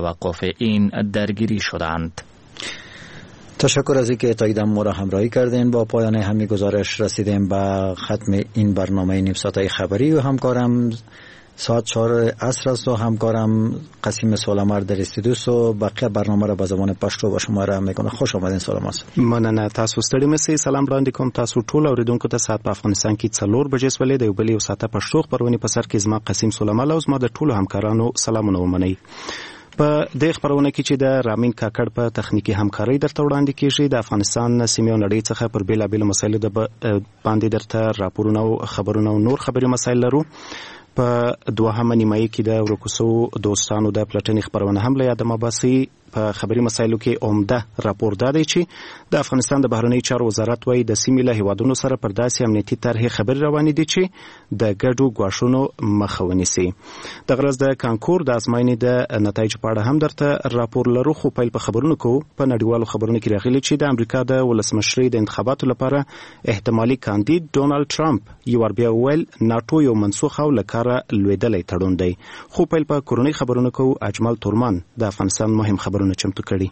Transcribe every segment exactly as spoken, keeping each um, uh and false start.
توقف این درگیری شدند. تشکر از اینکه تا ما را همراهی کردین. با پایان همین گزارش رسیدیم به ختم این برنامه نیم ساعته خبری و همکارم ساعت چهار عصر است و همکارم قاسم سولمر در استودیو سو بقیه برنامه را به زبان پښتو به شما را میکنه. خوش آمدین سلام است. مننه. تاسو ستړي مسئ. سلام وړاندې کوم تاسو ټول اوریدونکو ته. ساعت په افغانستان کې څلور بجې سولې د یو بل یو ساعته پښتو خبرونه په سر کې زما قاسم سولمر او زما د ټولو همکارانو سلامونه ومنئ. په دې خبرونه کې چې د رامین کاکړ په تخنیکی همکاري درته وړاندې کیږي د افغانستان سیمې او نړۍ څخه پر بیلا بیل مسایلو د باندې درته راپورونه او خبرونه او نور خبري مسایل لرو. په دوهمه نیمایي کې د ورکوسو دوستانو د پلټنې خبرونه هم له یاده مباسي. په خبري مسایلو کې عمده راپور دی چې د افغانستان د بهرنی چارو وزارت وايي د سیمې له هیوادونو سره پر داسې امنیتي طرحې خبرې روانې دي چې د ګډو ګواښونو مخه ونیسي. د غرض د کانکور د ازموینې د نتایج په اړه هم درته راپور لرو. خو پیل په خبرونو کو په نړیوالو خبرونو کې راغلي چې د امریکا د ولسمشرۍ د انتخاباتو لپاره احتمالي کاندید ډونالد ټرمپ یو ور بیا ویل ناتو یو منسوخ او لکاره لویدلې تړون دی. خو پیل په کورونی خبرونو کو اجمل تورمان د افغانستان مهم خبرونه چمتو کړي.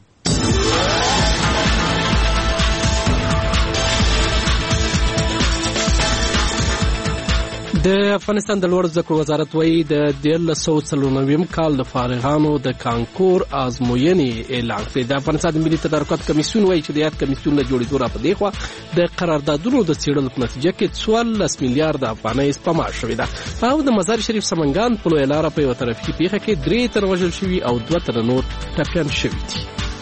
د افغانستان د لوړ زده کړو وزارت وايي د دیارلس سوه څلور نوي کال د فارغانو د کانکور ازموینې اعلان کړې. د افغانستان د ملي تدارکات کمیسیون وايي چې د یاد کمیسیون له جوړېدو را پدې خوا د قراردادونو د څېړلو په نتیجه کې څوارلس میلیارډ افغانۍ سپما شوې ده. او د مزار شریف سمنګان په لویه لاره په یوه ترافیکي پیښه کې درې تنه وژل شوي او دوه تنه نور ټپیان شوي دي.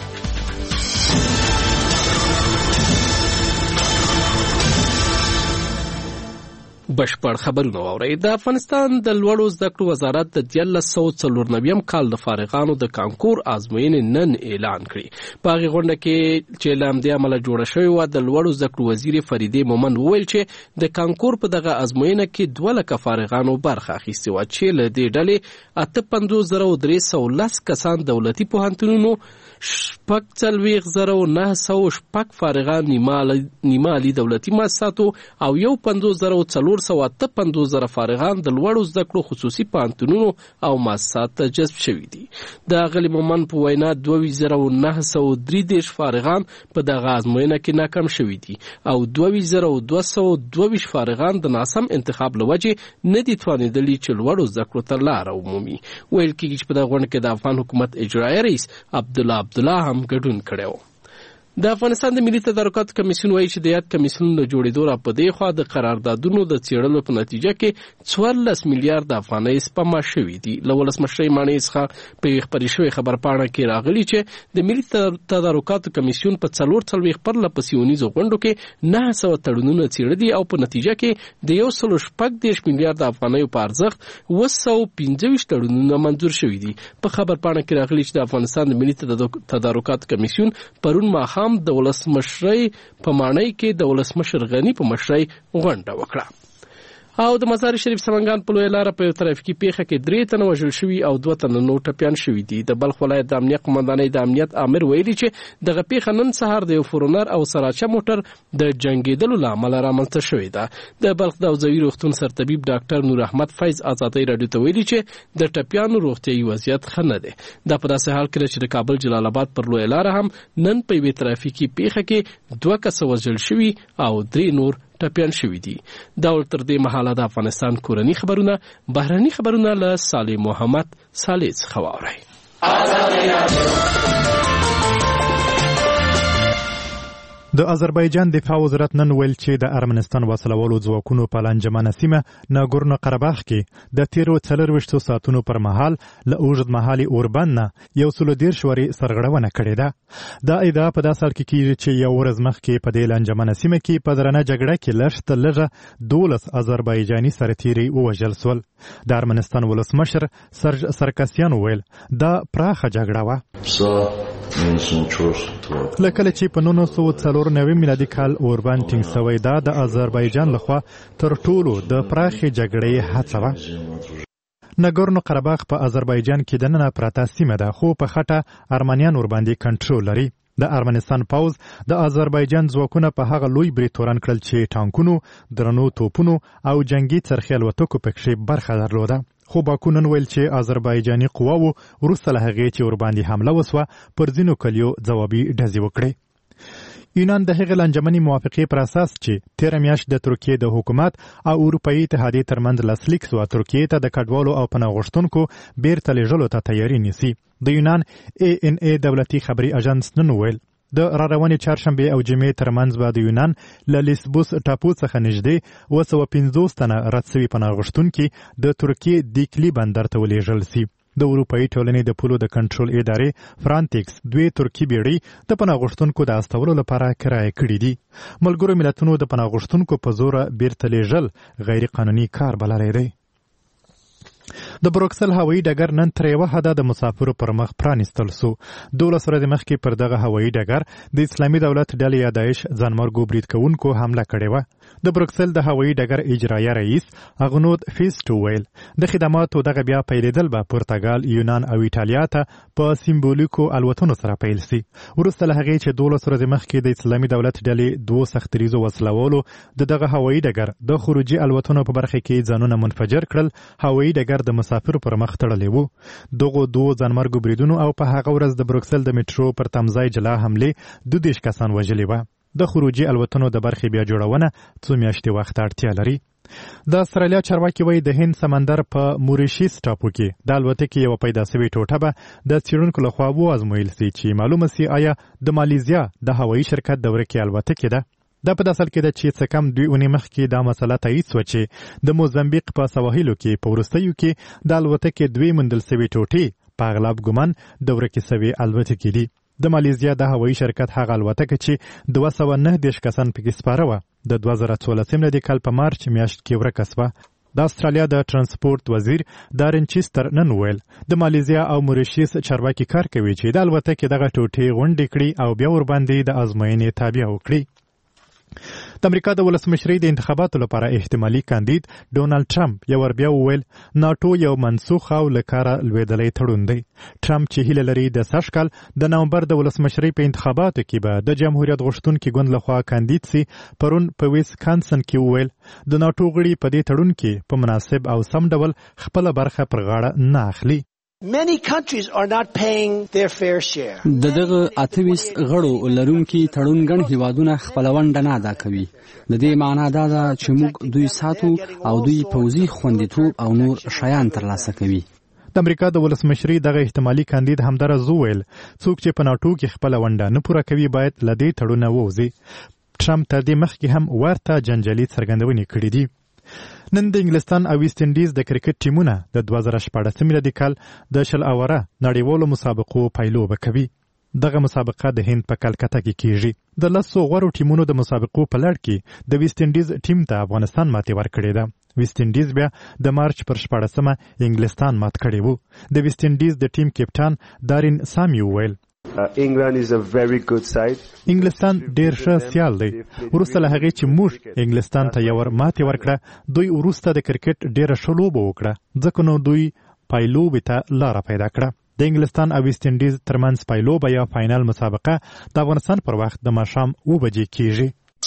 بشپړ خبرونه واورئ. د افغانستان د لوړو زده کړو وزارت د دیارلس سوه څلور نوي کال د فارغانو د کانکور ازموینې نن اعلان کړې. په هغې غونډه کې چې له همدې امله جوړه شوې وه د لوړو زده کړو وزیر فریدې مومند وویل چې د کانکور په دغه ازموینه کې دوه لکه فارغانو برخه اخیستې وه چې له دې ډلې اته پنځوس زره او درې سوه لس کسان دولتي پوهنتونونو، شپږ څلوېښت زره او نهه سوه شپږ فارغان نیمه عالي دولتي مؤسساتو او یو پنځوس زره او څلور سوه اته پنځوس زره فارغان د لوړو زده کړو خصوصي پوهنتونونو او مؤسسات ته جذب شوي دي. د اغلې مومند په وینا دوه ویشت زره او نهه سوه درې دېرش فارغان په دغه ازموینه کې ناکام شوي دي او دوه ویشت زره او دوه سوه دوه ویشت فارغان د ناسم انتخاب له وجې نه دي توانېدلي چې لوړو زده کړو ته لاره ومومي. ویل کېږي چې په دغه غونډه کې د افغان حکومت اجرایي رئیس عبدالله عبدالله هم ګډون کړی و. د افغانستان د ملي تدارکات کمیسیون وايي چې د یاد کمیسیون له جوړېدو را پدې خوا د قراردادونو د څېړلو په نتیجه کې څوارلس میلیارډ افغانۍ سپما شوي دي. له ولسمشرۍ ماڼۍ څخه په یوې خپرې شوې خبرپاڼه کې راغلي چې د ملي تدارکاتو کمیسیون په څلور څلوېښت پرله پسې اونیزو غونډو کې نهه سوه تړونونه څېړلي او په نتیجه کې د یو سلو شپږ دېرش میلیارډ افغانیو په ارزښت اوه سوه پنځه ویشت تړونونه منظور شوي دي. په خبرپاڼه کې راغلي چې د افغانستان د ملي تدارکاتو کمیسیون پرون ماښام د ولسمشرۍ په ماڼۍ کې د ولسمشر غني په مشرۍ غونډه وکړه. او د مزار شریف سمنګان په لویه لاره په یو ترافیکي پیښه کې درې تنه وژل شوي او دوه تنه نور ټپیان شوي دي. د بلخ ولایت د امنیت قمندانۍ د امنیت آمر ویلي چې دغه پیښه نن سهار د یو فورونر او سراچه موټر د جنګېدلو له امله رامنځته شوې ده. د بلخ د حوزوي روغتون سرطبیب ډاکټر نور احمد فیض ازادۍ راډیو ته ویلي چې د ټپیانو روغتیایي وضعیت ښه نه دی. دا په داسې حال کې چې د کابل جلال آباد پر لویه لاره هم نن په یوې ترافیکي پیښه کې دوه کسه وژل شوي او درې نور ټپیان شوي دي. دا ول تر دې مهاله د افغانستان کورني خبرونه بهرني خبرونه له صالح محمد صالح څخه واورئ. د آذربایجان دفاع وزارت نن ویل چې د ارمنستان وسلوالو ځواکونو په لانجمنه سیمه ناګورنو قرهباغ کې د تیرو څلرویشتو ساعتونو پر مهال له اوږد مهالي اوربند نه یو سلو دېرش ورې سرغړونه کړې ده. دا ادعا په داسې حال کې کېږي چې یو ورځ مخکې په دې لانجمنه سیمه کې په درنه جګړه کې لږ تر لږه دولس آذربایجاني سرتیري ووژل سول. د ارمنستان ولسمشر سرج سرکسیان ویل دا پراخه جګړه وه. لکه چې په نولس سوه څلور نوي میلادي کال اوربند ټینګ شوی، دا د آذربایجان لخوا تر ټولو د پراخې جګړې هڅه وه. ناګورنو قرهباغ په آذربایجان کې دننه پراته سیمه ده، خو په خټه ارمنیان ورباندې کنټرول لري. د ارمنستان پوز د آذربایجان ځواکونه په هغه لوی برید تورن کړل چې ټانکونو، درنو توپونو او جنگي څرخي الوتکو پکې برخه درلوده. خو باکو نن ویل چې آذربایجاني قواوو وروسته له هغې چې ورباندې حمله وسوه پر ځینو کلیو ځوابي ډزې وکړې. یونان د هغې لانجمنې موافقې پر اساس چې تېره میاشت د ترکیې د حکومت او اروپایي اتحادیې ترمنځ لاسلیک سوه ترکیې ته د کډوالو او پناه غوښتونکو بیرته لیږلو ته تیاري نیسي. د یونان ای ان ای دولتي خبري اژانس نن وویل د راروانې چهارشنبې او جمعې ترمنځ به د یونان له لیسبوس ټاپو څخه نږدې اوه سوه پنځوس تنه رد سوي پناه غوښتونکي د ترکیې دیکلي بندر ته ولېږل سي. د اروپایي ټولنې د پولو د کنټرول ادارې فرانټیکس دوی ترکي بیړۍ د پناه غوښتونکو د استولو لپاره کرایه کړي دي. ملګرو ملتونو د پناه غوښتونکو په زوره بیرته لیږل غیر قانوني کار بللی دی. د بروکسل هوایي ډګر نن تر یوه حده د مسافرو پر مخ پرانیستل سو. دولس ورځې مخکې پر دغه هوایي ډګر د اسلامي دولت ډلې یا داعش ځانمرګو برید کوونکو حمله کړې وه. د بروکسل د هوایي ډګر اجرایه رئیس اغنود فیسټو ویل د خدماتو دغه بیا پیلېدل به پرتګال، یونان او ایټالیا ته په سیمبولیکو الوتنو سره پیل سي. وروسته له هغې چې دولس ورځې مخکې د اسلامي دولت ډلې دوو سختریزو وسلوالو د دغه هوایي ډګر د خروجي الوتنو په برخه کې ځانونه منفجر کړل، هوایي ډګر د مسافرو پر مخ تړلی وو. دغو دوو ځانمرګو بریدونو او په هغه ورځ د بروکسل د میټرو پر تمځای جلا حملې دوه دېرش کسان وژلي وه. د خروجي الوتنو د برخې بیا جوړونه څو میاشتې وخت اړتیا لري. د استرالیا چارواکي وایي د هند سمندر په موریشیس ټاپو کې د الوتکې یوه پیدا سوې ټوټه به د څېړونکو لخوا وازمویل سي چې معلومه سي آیا د مالیزیا د هوایي شرکت د ورکې الوتکې ده. دا په داسل کې ده چې څه کم دوی اونۍ مخکې دا مسله تایید سوه چې د موزمبیق په سواحلو کې په وروستیو کې د الوتکې دوې موندل سوې ټوټې په اغلب ګمان د ورکې سوې الوتکې دي. د مالیزیا د هوایي شرکت هغه الوتکه چې دوه سوه نهه دېرش کسان پکې سپاره وه د دوه زره څوارلسم د کال په مارچ میاشت کې ورکه سوه. د استرالیا د ترانسپورت وزیر دارن چیستر نن ویل د مالیزیا او موریشیس چارواکي کار کوي چې د الوتکې دغه ټوټې غونډې کړي او بیا ورباندې د ازموینې تابع وکړي. د امریکا د ولسمشرۍ د انتخاباتو لپاره احتمالي کاندید ډونالډ ټرمپ یو ور بیا وویل ناټو یو منسوخ او له کاره لوېدلی تړون دی. ټرمپ چې هیله لري د سږ کال د نومبر د ولسمشرۍ په انتخاباتو کې به د جمهوریت غوښتونکي ګوند لخوا کاندید سي، پرون په ویسکانسن کې وویل د ناټو غړي په دې تړون کې په مناسب او سم ډول خپله برخه پر غاړه نه اخلي. Many countries are not paying their fair share. د دغه اتویس غړو لرونکي تړون ګڼ هیوادونه خپل ونډه نه ادا کوي. د دې معنا دا ده چې موږ دوی ساتو او دوی پوځي خوندیتوب او نور شیان ترلاسه کوي. د امریکا د ولسمشرۍ دغه احتمالي کاندید همدارس وویل څوک چې په ناټو کې خپله ونډه نه پوره کوي باید له دې تړونه ووځي. ټرمپ تر دې مخکې هم ورته جنجالي څرګندونې کړې دي. نن د انګلستان او ویسټ انډیز د کرکټ ټیمونه د دوه زره شپاړسم میلادي کال د شل اوره نړیوالو مسابقو پیلوبه کوي. دغه مسابقه د هند په کلکته کې کیږي. د لسو غوړو ټیمونو د مسابقو په لړ کې د ویسټ انډیز ټیم ته افغانستان ماتې ورکړې ده. ویسټ انډیز بیا د مارچ پر شپاړسمه انګلستان مات کړی وو. د ویسټ انډیز د ټیم کپټان دارین سامي وویل Uh, England is a very good side. انګلستان ډیر ښه سیال دی. وروسته له هغې چې موږ انګلستان ته یو ور ماتې ورکړه دوی وروسته د کرکټ ډیره ښه لوبه وکړه ځکه نو دوی پایلوبې ته لاره پیدا کړه. د انګلستان او ویسټ انډیز ترمنځ پایلوبه یا فاینل مسابقه د افغانستان پر وخت د ماښام اوه بجې کیږي.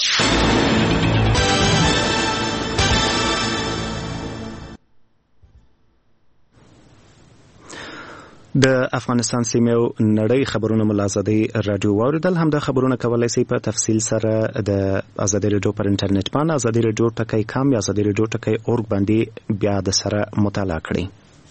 د افغانستان سیمه او نړۍ خبرونه ملازدي رادیو واوریدل. هم د خبرونه کولای شي په تفصیل سره د ازادي رادیو پر انټرنیټ باندې ازادي رادیو ټکی کام یا ازادي رادیو ټکی اورګ باندې بیا د سره مطالعه کړئ.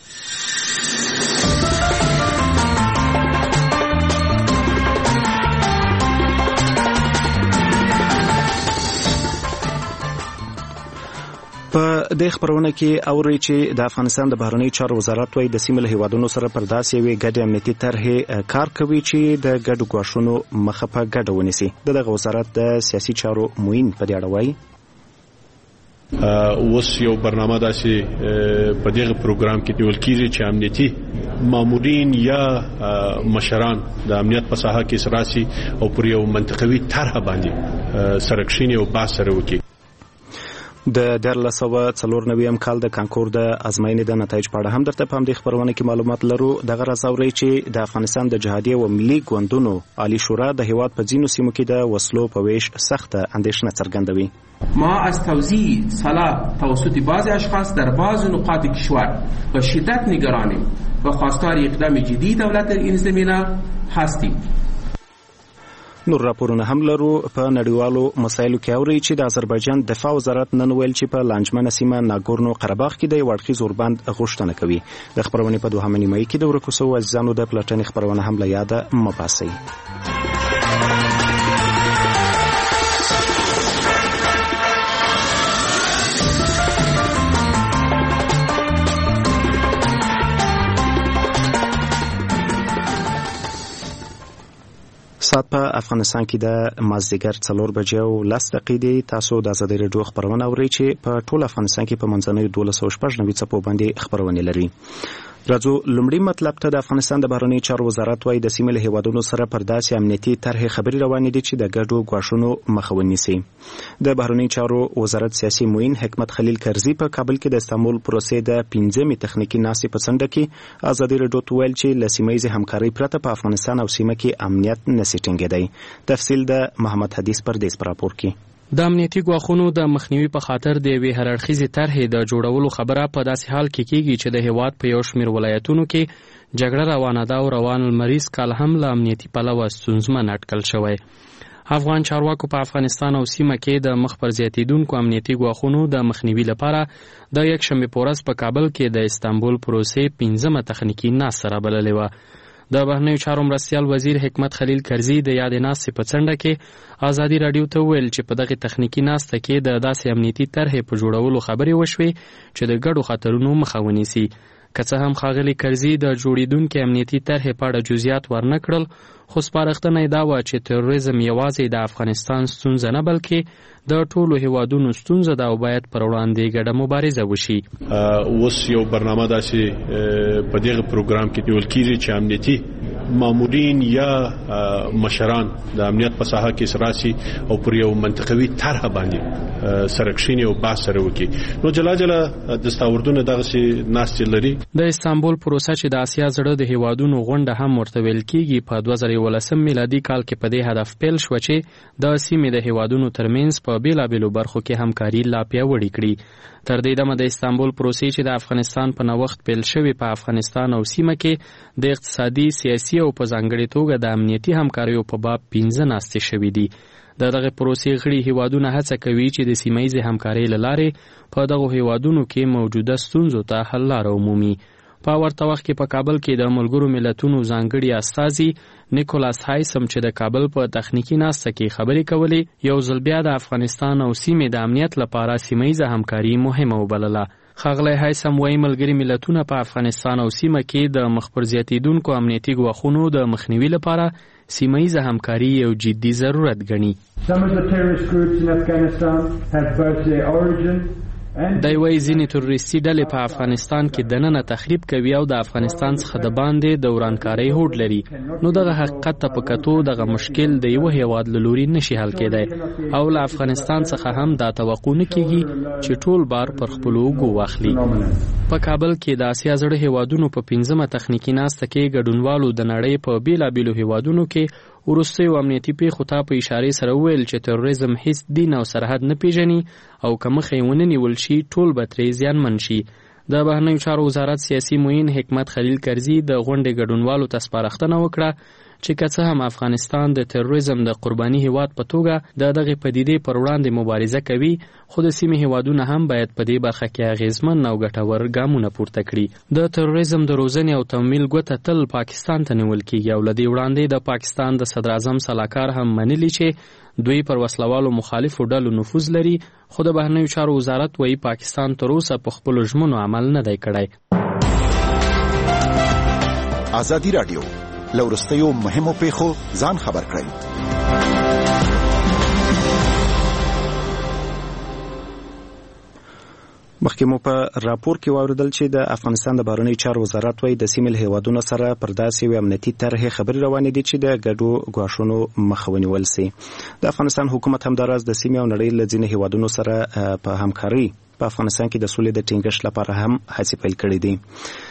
په دې خبرونه کې اوري چې د افغانستان د بهرنی چارو وزارت وايي د سیمه له هیوادونو سره پر داسې یوې ګډې امنیتي طرحې کار کوي چې د ګډو ګواښونو مخه په ګډه ونیسي. دغه وزارت د سیاسي چارو معین په دې اړه وايي اوس یو برنامه داسې په دغه پروګرام کې نیول کېږي چې امنیتي مامورین یا مشران د امنیت په ساحه کې سراسي او پر یو منطقوي طرح باندې سره کښیني او بحث سره وکړي. د دیارلس سوه څلور نویم کال د کانکور د ازموینې د نتایج په اړه هم درته په همدې خپرونه کې معلومات لرو. دغه راز اورئ چې د افغانستان د جهادي او ملي ګوندونو عالی شورا د هیواد په ځینو سیمو کې د وسلو په ویش سخته اندېښنه څرګندوي. ما از توزیع سلاح توسط بعضی اشخاص در بعض نقاط کشور به شدت نگرانیم و خواستار اقدام جدی دولت در این زمینه هستیم. نور راپورونه هم لرو. په نړیوالو مسایلو کې اوري چې د آذربایجان دفاع وزارت نن ویل چې په لانجمنه سیمه ناګورنو قرهباغ کې د یو اړخیز اوربند غوښتنه کوي. د خپرونې په دوهمه نیمایي کې د ورکو شوو عزیزانو د پلټنې خپرونه هم له یاده مه باسئ. ساعت په افغانستان کې د مازدیګر څلور بجې او لس دقیقې دي. تاسو د ازادي راډیو خبرونه اورئ چې په ټول افغانستان کې په منځنیو دولس سوه شپږ نوي څپو باندې خبرونه لري. راځو لومړی مطلب ته. د افغانستان د بهرنیو چارو وزارت وايي د سیمې له هیوادونو سره پر داسې امنیتي طرحې خبرې روانې دي چې د ګډو ګواښونو مخه ونیسي. د بهرنیو چارو وزارت سیاسي معین حکمت خلیل کرزي په کابل کې د استانبول پروسې د پنځمې تخنیکي ناستې په څنډه کې ازادي راډیو ته ویل چې له سیمهییزې همکارۍ پرته په افغانستان او سیمه کې امنیت نشي ټینګېدی. تفصیل د محمد حدیث پردیس پر راپور کې. د امنیتي ګواښونو د مخنیوي په خاطر د یوې هرړخیزې طرحې د جوړولو خبره په داسې حال کې کیږي چې د هیواد په یو شمېر ولایتونو کې جګړه روانه ده او روان لمریز کال هم له امنیتي پلوه ستونزمن اټکل شوی. افغان چارواکو په افغانستان او سیمه کې د مخ پر زیاتیدونکو امنیتي ګواښونو د مخنیوي لپاره د یکشنبې په ورځ په کابل کې د استانبول پروسې پنځمه تخنیکي ناسته رابللې وه. د بهرنیو چارو مرستیال وزیر حکمت خلیل کرزي د یادې ناستې په څنډه کې ازادي راډیو ته ویل چې په دغه تخنیکي ناسته کې د داسې امنیتي طرحې په جوړولو خبرې وشوې چې د ګډو خطرونو مخه ونیسي. که څه هم ښاغلي کرزي د جوړیدونکې امنیتي طرحې په اړه جزئیات ورنه کړل، خو سپارښتنه یې دا وه چې تروریزم یوازې د افغانستان ستونزه نه بلکې د ټولو هیوادونو ستونزه ده او باید پر وړاندې ګډه مبارزه وشي. اوس یو برنامه داسې په دغه پروګرام کې نیول کیږي چې امنیتي مامورین یا مشران د امنیت په ساحه کې سراسي او پر یو منطقوي طرح باندې سرکشینی او بحث سره وکړي. نو جلا جلا دستاوردونه دغه ناستې لري. د استانبول پروسه چې د آسیا زړه د هیوادونو غونډه هم ورته ویل کیږي په دوه زره یولسم میلادي کال کې په دې هدف پیل شو چې د سیمې د هیوادونو ترمنځ په بیلابیلو برخو کې همکاري لا پیاوړې کړي. تر دې دمه د استانبول پروسې چې د افغانستان په نوښت پیل شوی په افغانستان او سیمه کې د اقتصادي، سیاسي او په ځانګړې توګه د امنیتي همکاریو په باب پنځه ناستې شوې دي. د دغه پروسې غړي هیوادونه هڅه کوي چې د سیمهییزې همکارۍ له لارې په دغو هیوادونو کې موجوده ستونزو ته حل لاره ومومي. په ورته وخت کې په کابل کې د ملګرو ملتونو ځانګړي استازي نیکولاس هایسم چې د کابل په تخنیکي ناسته کې خبرې کولې، یو ځل بیا د افغانستان او سیمې د امنیت لپاره سیمهییزه همکاري مهمه وبلله. ښاغلی هایسم وایي ملګري ملتونه په افغانستان او سیمه کې د مخ پر زیاتیدونکو امنیتي ګواښونو د مخنیوي لپاره سیمهییزه همکاري یو جدي ضرورت ګڼي. دی وایي ځینې تروریستي ډلې په افغانستان کې دننه تخریب کوي او د افغانستان څخه د باندې د ورانکارۍ هوډ لري. نو دغه حقیقت ته په کتو دغه مشکل د یوه هیواد له لوري نشي حل کېدی او له افغانستان څخه هم دا توقع نه کېږي چې ټول بار پر خپلو اوږو واخلي. په کابل کې د آسیا زړه هیوادونو په پنځمه تخنیکي ناسته کې ګډونوالو د نړۍ په بیلابیلو هیوادونو کې وروستیو امنیتي پیښو ته په اشارې سره وویل چې تروریزم هیڅ دین او سرحد نه پیژني او که مخه یې ونه نیول شي ټول به ترې زیانمن شي. د بهرنیو چارو وزارت سیاسي معین حکمت خلیل کرزي د غونډې ګډونوالو ته سپارښتنه وکړه چې که څه هم افغانستان د تروریزم د قرباني هیواد په توګه د دغې پدیدې پر وړاندې مبارزه کوي، خو د سیمې هیوادونه هم باید په دې برخه کې اغیزمن او ګټور ګامونه پورته کړي. د تروریزم د روزنې او تمویل ګوته تل پاکستان ته نیول کیږي او له دې وړاندې د پاکستان د صدر اعظم سلاکار هم منلي چې دوی پر وسلوالو مخالفو ډلو نفوذ لري، خو د بهرنیو چارو وزارت وایي پاکستان تر اوسه په خپلو ژمنو عمل نه دی کړی. ازادي راډیو لورستیو مهمو پیښو ځان خبر کړئ. مخکې مو په راپور کې واوریدل چې د افغانستان د بهرنیو چارو وزارت وايي د سیمې هیوادونو سره پر داسې یو امنیتي طرحې خبرې روانې دي چې د ګډو ګواښونو مخه ونیول سي. د افغانستان حکومت همداراز د سیمې او نړۍ له ځینې هیوادونو سره په همکارۍ په افغانستان کې د سولې د ټینګښت لپاره هم هڅې پیل کړې دي.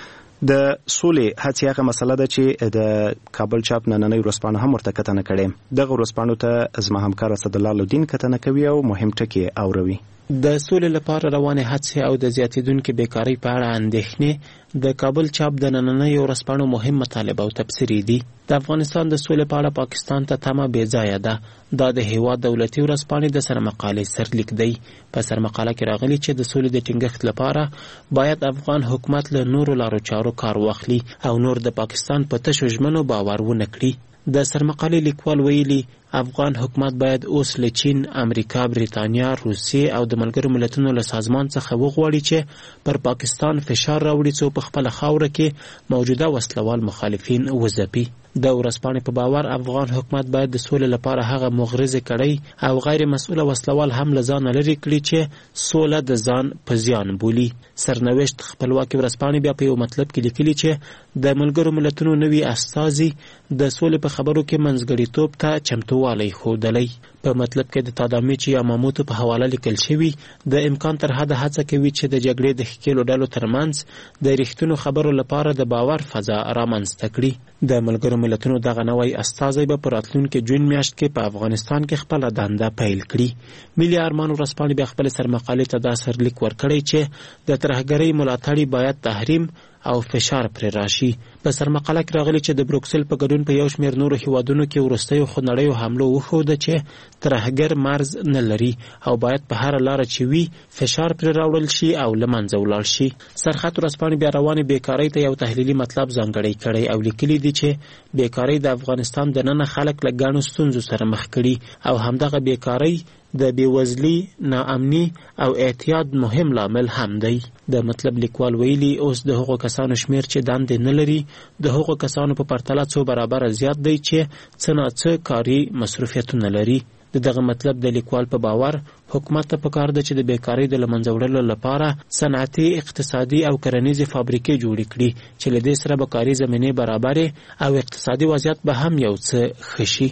د سولې هڅې هغه مسله ده چې د کابل چاپ نننۍ ورځپاڼه هم ورته کتنه کړې. دغه ورځپاڼو ته زما همکار اسدالله لودین کتنه کوي او مهم ټکي اوروي. د سولې لپاره روانې هڅې او د زیاتیدونکو بیکاری په اړه اندېښنې د کابل چاپ د نننۍ ورځپاڼو مهم مطالب او تبصرې دي. د افغانستان د سولې په اړه پاکستان ته تمه بې ځایه ده. دا د هیواد دولتي ورځپاڼې د سرمقالې سرلیک دی. په سرمقاله کې راغلي چې د سولې د ټینګښت لپاره باید افغان حکومت له نورو لارو چارو کار واخلي او نور د پاکستان په تشو ژمنو باور ونه کړي. د سرمقالې لیکوال ویلي افغان حکومت باید اوس له چین، امریکا، بریتانیا، روسیې او د ملګرو ملتونو له سازمان څخه وغواړي چې پر پاکستان فشار راوړي څو په خپله خاوره کې موجوده وسلوال مخالفین وځپي. د ورځپاڼې په باور افغان حکومت باید د سولې لپاره هغه مغرضې کړۍ او غیر مسؤله وسلوال هم له ځانه لرې کړي چې سوله د ځان په زیان بولي. سرنوشت خپلواکي ورځپاڼې بیا په یو مطلب کې لیکلي چې د ملګرو ملتونو نوي استازي د سولې په خبرو کې منځګړیتوب ته چمتووالی ښودلی. په مطلب کې د تادامیچ یا ماموتو په حواله لیکل شوي د امکان تر حده هڅه کوي چې د جګړې د ښکېلو ډلو ترمنځ د رښتینو خبرو لپاره د باور فضا رامنځته کړي. د ملګرو ملتونو دغه نوی استازی به په راتلونکي جون میاشت کې په افغانستان کې خپله دنده پیل کړي. ملي ارمان ورځپاڼې بیا خپلې سرمقالې ته دا سرلیک ورکړی چې د ترهګرۍ ملاتړي باید تحریم او فشار پر راشي. په سرمقاله کې راغلي چې د بروکسل په ګډون په یو شمېر نورو هیوادونو کې وروستیو خونړیو حملو وښوده چې ترهګر مرز نه لري او باید په هره لاره چې وي فشار پر راوړل شي او له منځه ولاړ شي. سرخط ورځپاڼې بیا روانې بیکارۍ ته یو تحلیلي مطلب ځانګړی کړی او لیکلي دي چې بیکارۍ د افغانستان دننه خلک له ګڼو ستونزو سره مخ کړي او همدغه بیکارۍ د بیوزلي، ناامني او اعتیاد مهم لامل هم دی. د مطلب لیکوال ویلي اوس د هغو کسانو شمیر چې دندې نه لري د هغو کسانو په پرتله څو برابره زیات دی چې څه ناڅه کاري مصروفیتونه لري. د دغه مطلب د لیکوال په باور حکومت ته پکار ده چې د بیکارۍ د له منځه وړلو لپاره صنعتي، اقتصادي او کرنیزې فابریکې جوړې کړي چې له دې سره به کاري زمینې برابرې او اقتصادي وضعیت به هم یو څه ښه شي.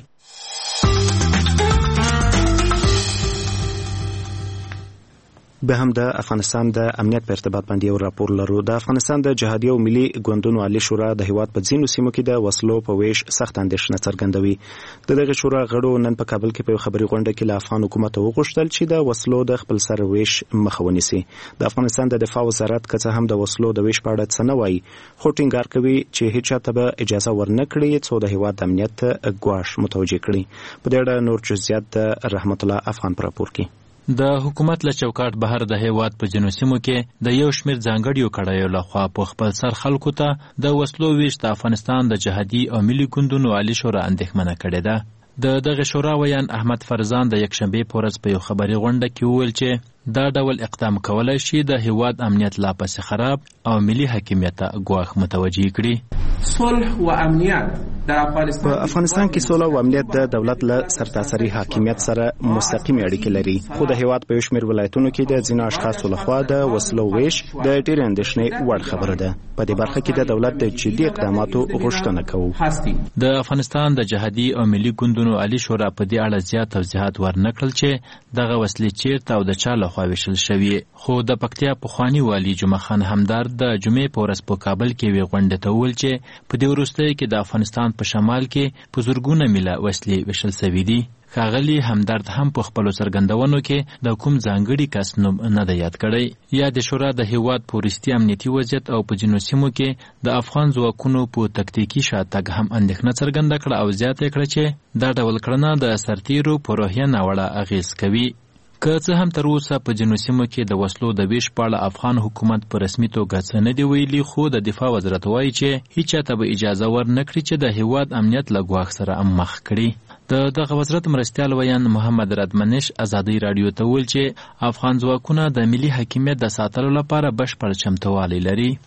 به هم د افغانستان د امنیت په ارتباط باندې یو راپور لرو. د افغانستان د جهادي او ملي ګوندونو عالی شورا د هیواد په ځینو سیمو کې د وسلو په ویش سخت اندېښنه څرګندوي. د دغه شورا غړو نن په کابل کې په خبري غونډه کې له افغان حکومت وغوښتل چې د وسلو د خپل سر ویش مخه ونیسي. د افغانستان د دفاع وزارت که څه هم د وسلو د ویش په اړه څه نه وایي، خو ټینګار کوي چې هیڅ چاته به اجازه ورنه کړي څو د هیواد د امنیت ګواښ متوجه کړي. په دې اړه نور جزئیات د رحمت الله افغان پر راپور کې. د حکومت له چوکاټ بهر د هیواد په جنو سیمو کې د یو شمېر ځانګړیو کړایو لخوا په خپل سر خلکو ته د وسلو ویش د افغانستان د جهادي او ملي ګوندونو عالی شورا اندېښمنه کړې ده. د دغه شورا ویان احمد فرزان د یکشنبې په ورځ په یو خبري غونډه کې وویل چې دا ډول اقدام کولای شي د هیواد امنیت لا پسې خراب او ملي حاکمیت ته ګواښ متوجه کړي. صلح و امنیت در افغانستان په افغانستان کې سوله او امنیت د دولت له سرتاسري حاکمیت سره مستقیم اړیکې لري، خو د هیواد په یو شمېر ولایتونو کې د ځینو اشخاصو لخوا د وسلو ویش د ډېرې اندېښنې وړ خبره ده. په دې برخه کې د دولت د جدي اقداماتو غوښتنه کوو. د افغانستان د جهادي او ملي ګوندونو عالی شورا په دې اړه زیات توضیحات ورنکړل چې دغه وسلې چیرته او د چا لخوا ویشل شوي. خو د پکتیا پخواني والي جمعه خان همدارد د جمعې په ورځ په کابل کې وی غونډه ته وویل چې په دې وروستیو کې د افغانستان په شمال کې په زرګونه میله وسلې ویشل شوي دي. ښاغلي همدرد هم په خپلو څرګندونو کې د کوم ځانګړي کس نوم نه دی یاد کړی. یا د شورا د هیواد په وروستي امنیتي وضعیت او په ځینو سیمو کې د افغان ځواکونو په تکتیکي شاتګ هم اندېښنه څرګنده کړه او زیاته کړه چې دا ډول کړنه د سرتیرو په روحیه ناوړه اغېز کوي. که څه هم تر اوسه په ځینو سیمو کې د وسلو د ویش په اړه افغان حکومت په رسمي توګه څه نه دی ویلي، خو د دفاع وزارت وایي چې هیڅ چاته به اجازه ورنکړي چې د هیواد امنیت له ګواښ سره مخ کړي. د دغه وزارت مرستیال ویان محمد ردمنش ازادي رادیو ته ویل چې افغان ځواکونه د ملي حاکمیت د ساتلو لپاره بشپړ چمتووالی لري. هر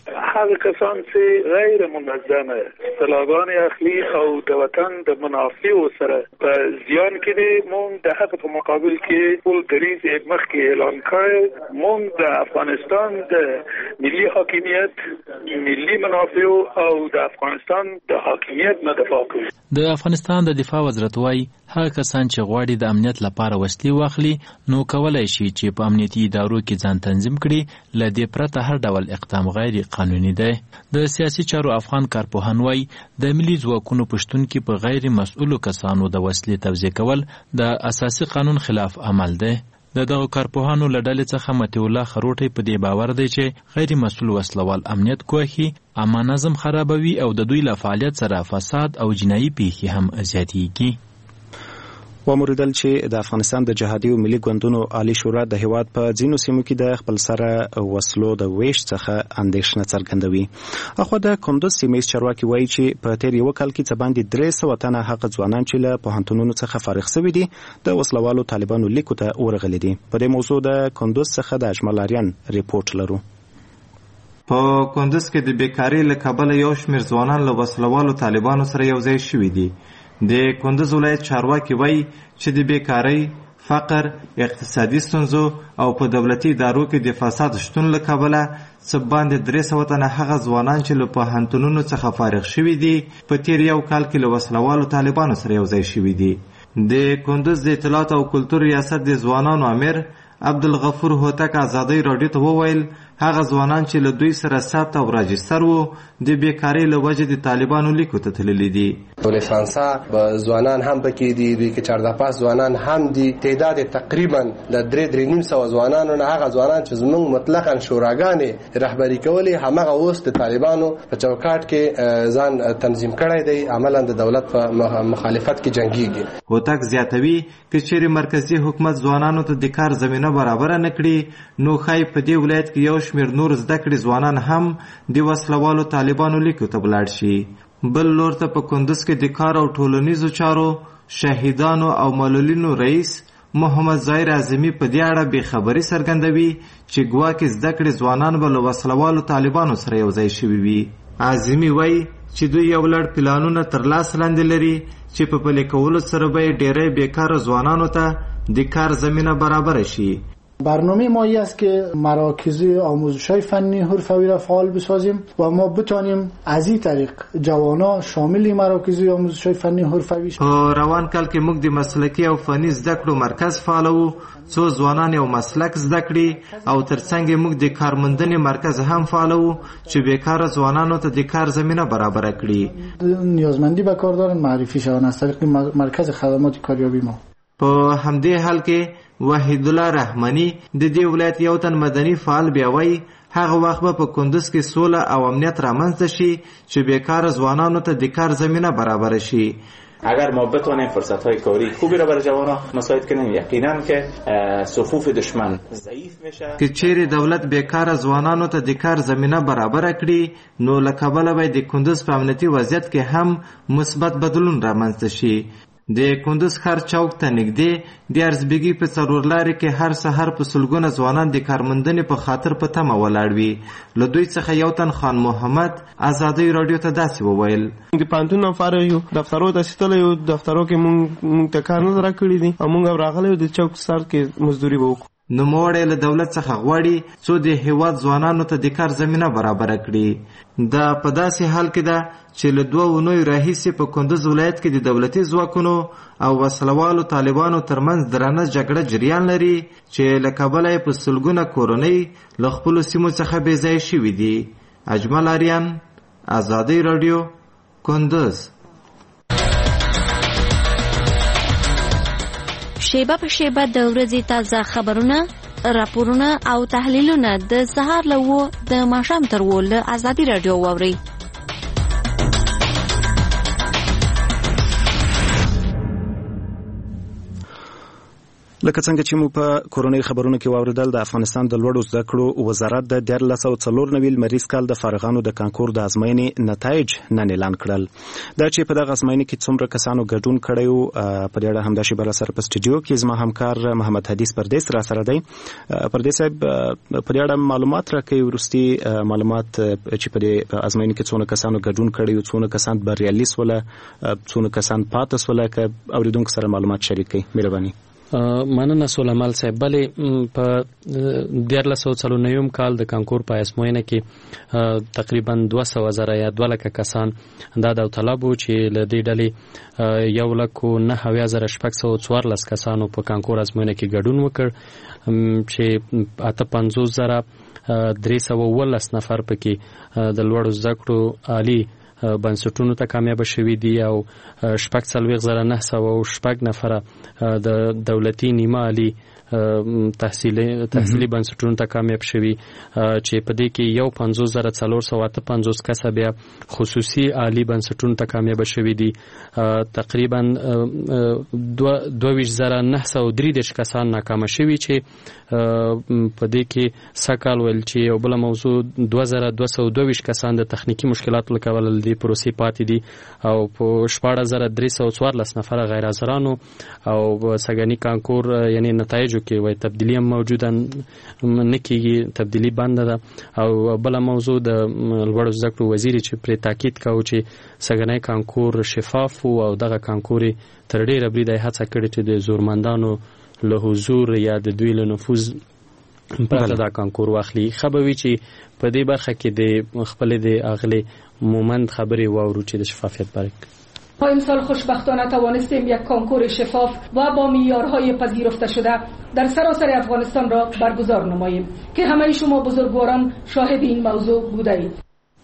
هغه کسان چې غیر منظمه اصطلاحات اخلي او د وطن د منافع سره په زیان کې دي، مونږ د هغه په مقابل کې ټول دریز مخکې اعلان کړ. مونږ د افغانستان د ملي حاکمیت، ملي منافع او د افغانستان د حاکمیت نه دفاع کوي. د افغانستان د دفاع وزارت وايي هغه کسان چې غواړي د امنیت لپاره وسلې واخلي نو کولای شي چې په امنیتي ادارو کې ځان تنظیم کړي، له دې پرته هر ډول اقدام غیر قانوني دی. د سیاسي چارو افغان کارپوهان وايي د ملي ځواکونو پښتون کې په غیر مسؤلو کسانو د وسلې توزیع کول د اساسي قانون خلاف عمل دی. د دغه کارپوهانو له ډلې څخه مطیع الله خروټی په دې باور دی چې غیر مسؤل وسلوال امنیت ګواښي، عامه نظم خرابوي او د دوی له فعالیت سره فساد او جنایي پیښې هم زیاتېږي. وموریدل چې د افغانستان د جهادي او ملي ګوندونو عالی شورا د هیواد په ځینو سیمو کې د خپل سره وسلو د ویش څخه اندېښنه څرګندوي. اخو د کندوز سیمې چارواکي وایي چې په تیر یو کال کې څه باندې درې سوه تنه هغه ځوانان چې له پوهنتونونو څخه فارغ شوي دي د وسلوالو طالبانو لیکو ته ورغلي دي. په دې موضوع د کندوز څخه د اجمل آریان ریپورت لرو. په کندوز کې د بیکاری له کبله یو شمېر ځوانان له وسلوالو طالبانو سره یو ځای شوي دي. د کندوز ولایت چارواکي وایي چې د بیکاری، فقر، اقتصادي ستونزو او په دولتي ادارو کې د فساد شتون له کبله څه باندې درې سوه تنه هغه ځوانان چې له پوهنتونونو څخه فارغ شوي دي په تیر یو کال کې له وسلوالو طالبانو سره یو ځای شوي دي. د کندوز د اطلاعات او کلتور ریاست د ځوانانو امیر عبدالغفور هوتک ازادۍ راډیو ته وویل هغه ځوانان چې له دوی سره ثبت او راجستر وو د بیکارۍ له وجې د طالبانو لیکو ته تللي دي. لیسانسا ځوانان هم پکې دي، دوی کې چارده پاس ځوانان هم دي. تعداد تقریبا د درې درې نیم سوه ځوانانو نه هغه ځوانان چې زموږ مطلقا شوراګانې رهبري کولې همغه اوس د طالبانو په چوکاټ کې ځان تنظیم کړی دی، عملا د دولت په مخالفت کې جنګیږي. هوتک زیاتوي که چیرې مرکزي حکومت ځوانانو ته د کار زمینه برابره نه کړي نو ښایي په دې ولایت کې یو شمېر نور زده کړې ځوانان هم د وسلوالو طالبانو لیکو ته ولاړ شي. بل لور ته په کندوز کې د کار او ټولنیزو چارو شهیدانو او معلولینو رئیس محمد ظاهر اعظمي په دې اړه بېخبري څرګندوي چې ګواکې زده کړې ځوانان به له وسلوالو طالبانو سره یو ځای شوي وي. اعظمي وایي چې دوی یو لړ پلانونه تر لاس لاندې لري چې په پلي کولو سره به یې ډېری بېکاره ځوانانو ته د کار زمینه برابره شي. برنامه ما ای است که مراکز آموزش‌های فنی حرفه‌ای را فعال بسازیم و ما بتانیم از این طریق جوانا شامل مراکز آموزش‌های فنی حرفه‌ای شوند. په روان کال کې موږ د مسلکي او فني زده کړو مرکز فعالو څو ځوانان یو مسلک زده کړي او ترڅنګ موږ د کارموندنې مرکز هم فعالو چې بیکاره ځوانانو ته د کار زمینه برابره کړي. نیازمندی به کار دارند معرفی شوند از طریق مرکز خدمات کاریابی ما. په همدې حال کې وحید الله رحمانی د دې ولایت یو تن مدني فعال بیا وایي هغه وخت به په کندوز کې سوله او امنیت رامنځته شي چې بیکاره ځوانانو ته د کار زمینه برابره شي. اگر ما بتوانیم فرصت‌های کاری خوبی را برای جوانان مساعد کنیم یقینا که صفوف دشمن ضعیف میشه. که چیرې دولت بیکاره ځوانانو ته د کار زمینه برابره کړي نو له کبله به د کندوز په امنیتي وضعیت کې هم مثبت بدلون رامنځته شي. د کندوز ښار چوک ته نږدې د ارزبیګي په څلور لارې کې هر سهار په سلګونه ځوانان د کارموندنې په خاطر په تمه ولاړ وي. له دوی څخه یو تن خان محمد ازادۍ راډیو ته داسې وویل د پوهنتون فارغ یو، دفترو ته ستل یو، دفترو کې مونږ ته کار نه راکړي دي او مونږ راغلی یو د چوک سر کې مزدوري وکړو. نوموړی له دولت څخه غواړي څو د هیواد ځوانانو ته د کار زمینه برابره کړي. دا په داسې حال کې ده چې له دوه اونیو راهیسې په کندوز ولایت کې د دولتي ځواکونو او وسلوالو طالبانو ترمنځ درنه جګړه جریان لري چې له کبله یې په سلګونه کورنۍ له خپلو سیمو څخه بې ځایه شوي دي. اجمل آریان، ازادۍ راډیو، کندوز. شیبه په شیبه د ورځې تازه خبرونه، راپورونه او تحلیلونه د سهار له اوه د ماښام تر اوه له ازادي راډیو واورئ. لکه څنګه چې مو په کورونی خبرونو کې واوریدل د افغانستان د لوړو زده کړو وزارت د دیارلس سوه څلور نوي لمریز کال د فارغانو د کانکور د ازموینې نتایج نن اعلان کړل. دا چې په دغه ازموینې کې څومره کسانو ګډون کړی و په دې اړه همداشي بر سره په سټوډیو کې زما همکار محمد حدیث پردیس را سره دی. پردیس صاحب په دې اړه معلومات راکړي، ورستي معلومات چې په دې ازموینې کې څونه کسانو ګډون کړی او څونه کسان بریالي سول، څونه کسان پاتې سول، که اوریدونکو سره معلومات شریک کړئ. مهرباني. مننه سولمال صاحب. بلې په دیارلس سوه څلور نویم کال د کانکور په ازموینه کې تقریبا دوه سوه زره یا دوه لکه کسان دا داوطلب وو چې له دې ډلې یو لک نهه اویا زره شپږ سوه څوارلس کسانو په کانکور ازموینه کې ګډون وکړ چې اته پنځوس زره درې سوه اوولس نفر پکې د لوړو زده کړو عالي بنسټونو ته کامیاب شوي دي او شپږ څلوېښت زره نه سوه او شپږ نفره د دولتي نیمه عالي تحصیلي تحصیلي بنسټونو ته کامیاب شوي چې په دې کې یو پنځوس زره څلور سوه اته پنځوس کسه بیا خصوصي عالي بنسټونو ته کامیاب شوي دي. تقریبا دوه ویشت زره نه سوه درې دېرش کسان ناکامه شوي چې په دې کې سږ کال ویل چې یو بله موضوع دوه زره دوه سوه دوه ویشت کسان د تخنیکي مشکلاتو له کبله له دې پروسې پاتې دي او په شپاړس زره درې سوه څوارلس نفره غیر حاضرانو او سږني کانکور یعنی نتایج کې وای تبدیلی هم موجوده نه کیږي، تبدیلی بنده ده. او بل موضوع د لوړو زده کړو وزیر چې پرې تاکید کاوه چې سږنی کانکور شفاف او دغه کانکور تر ډیره بریده هڅه کړې چې د زورمندانو له حضور یا د دوی له نفوذ پرته دا کانکور واخلي. خبروي چې په دې برخه کې د خپل د اغلی مومند خبرې واورو چې د شفافیت برک ما امسال خوشبختانه توانستیم یک کانکور شفاف و با معیارهای پذیرفته شده در سراسر افغانستان را برگزار نماییم که همه شما بزرگواران شاهد این موضوع بوده اید.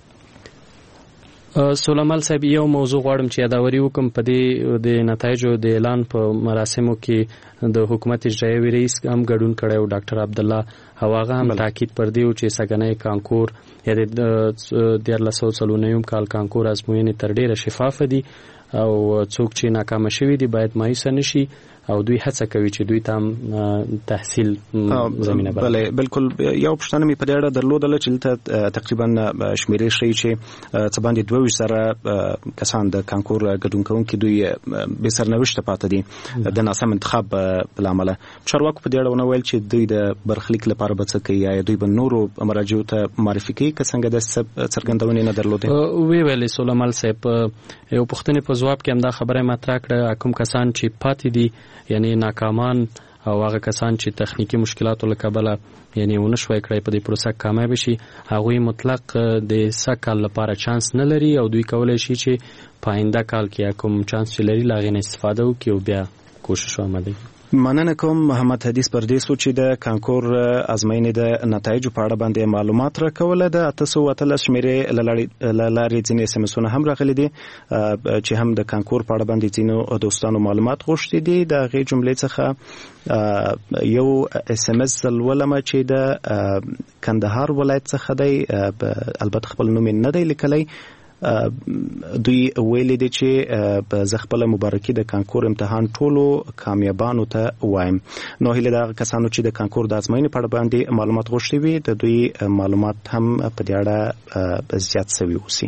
سولمال صاحب یو موضوع غواړم چې یادوري وکم په دې د نتایجو د اعلان په مراسمو کې د حکومت اجرایي رئیس هم ګډون کړی او ډاکټر عبدالله او هغه هم تاکید پر دی چې سږنی کانکور یا د دیارلس سوه څلور نویم کال کانکور ازموینې تر ډیره شفاف دي او څوک چې ناکامه شوي دي باید مایوسه نشي او دوی هڅه کوي چې دوی ته تحصیل زمینه برابر. بله بالکل. یو پوښتنه مې په دې اړه درلودله چې دلته تقریبا شمیرې ښیي چې څه باندې دوه ویشت زره کسان د کانکور ګډون کوونکي دوی بې سرنوشته پاتې دي د ناسم انتخاب په امله. چارواکو په دې اړه ونه ویل چې دوی د برخلیک لپاره به څه کوي، یا دوی به نورو مراجعو ته معرفي کوي که څنګه د څرګندونې نه درلودې؟ وی ویلې سولمال صاحب یو پوښتنې په ځواب کې هم دا خبره مطرح کړه، کوم کسان چې پاتې دي یعنی ناکامان او هغه کسان چې تخنیکی مشکلاتو له کبله یعنی ونشوي کړی په دې پروسه کامیاب شي، هغوی مطلق د سږ کال لپاره چانس نه لري او دوی کولای شي چې په آینده کال کې کوم چانس چې لري له هغې نه استفاده وکړي او بیا کوشش وامده وي. مننه کوم محمد حدیث پردیس چې د کانکور ازموینې د نتایجو په اړه باندې معلومات راکوله. د اته سوه اتلس شمیرې له لارې ځینې اس ام اسونه هم راغلي دي چې هم د کانکور په اړه باندې ځینو دوستانو معلومات غوښتي دي. د هغې جملې څخه یو اس ام اس لولمه چې د کندهار ولایت څخه دی، البته خپل نوم یې نه دی لیکلی. دوی ویلي دي چې زه خپله مبارکي د کانکور امتحان ټولو کامیابانو ته وایم. نو هیله د هغه کسانو چې د کانکور د ازموینې په اړه باندې معلومات غوښتي وي د دوی معلومات هم په دې اړه زیات سوي اوسي.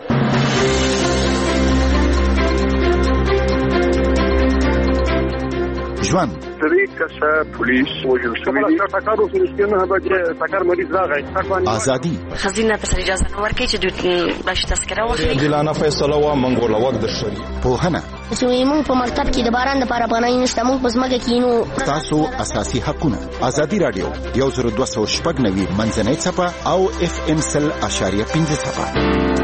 ژوند درې کسه پولیس وژل شوي دي. ټکر وشو چې نه به ټکر مریض راغی. ازادي خزینه ته اجازه نه ورکړي چې دوی باش تذکره واخلي. عادلانه فیصله و منګول وخت د شری پوهنه چې موږ په مکتب کې د باران لپاره پناه نشته، موږ په ځمکه کې نو تاسو اساسي حقونه. ازادي رادیو یو زر دوه سوه شپږ نوي منځنۍ څپه او اف ام سل اشاریه پنځه څپه.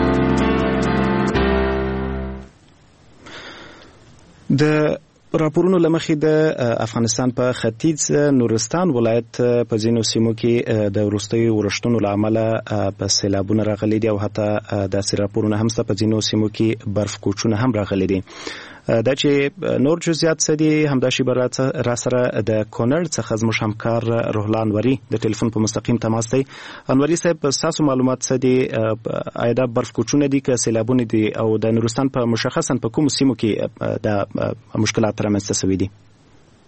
د راپورونو لمخې د افغانستان په ختیځ نورستان ولایت په ځینو سیمو کې د وروستیو ورښتونو له امله په سیلابونه راغلي دي او حتی داسې راپورونه هم شته په ځینو سیمو کې برف کوچونه هم راغلي دي. دا چې نور جزئیات څه دي همداشي به را سره د کونړ څخه زموږ همکار روحلا انوري د ټلیفون په مستقیم تماس دی. انوري صاحب ستاسو معلومات څه دي؟ آیا دا برف کوچونه دي که سیلابونه دي او د نورستان په مشخصا په کومو سیمو کې د مشکلات رامنځته شوي دي؟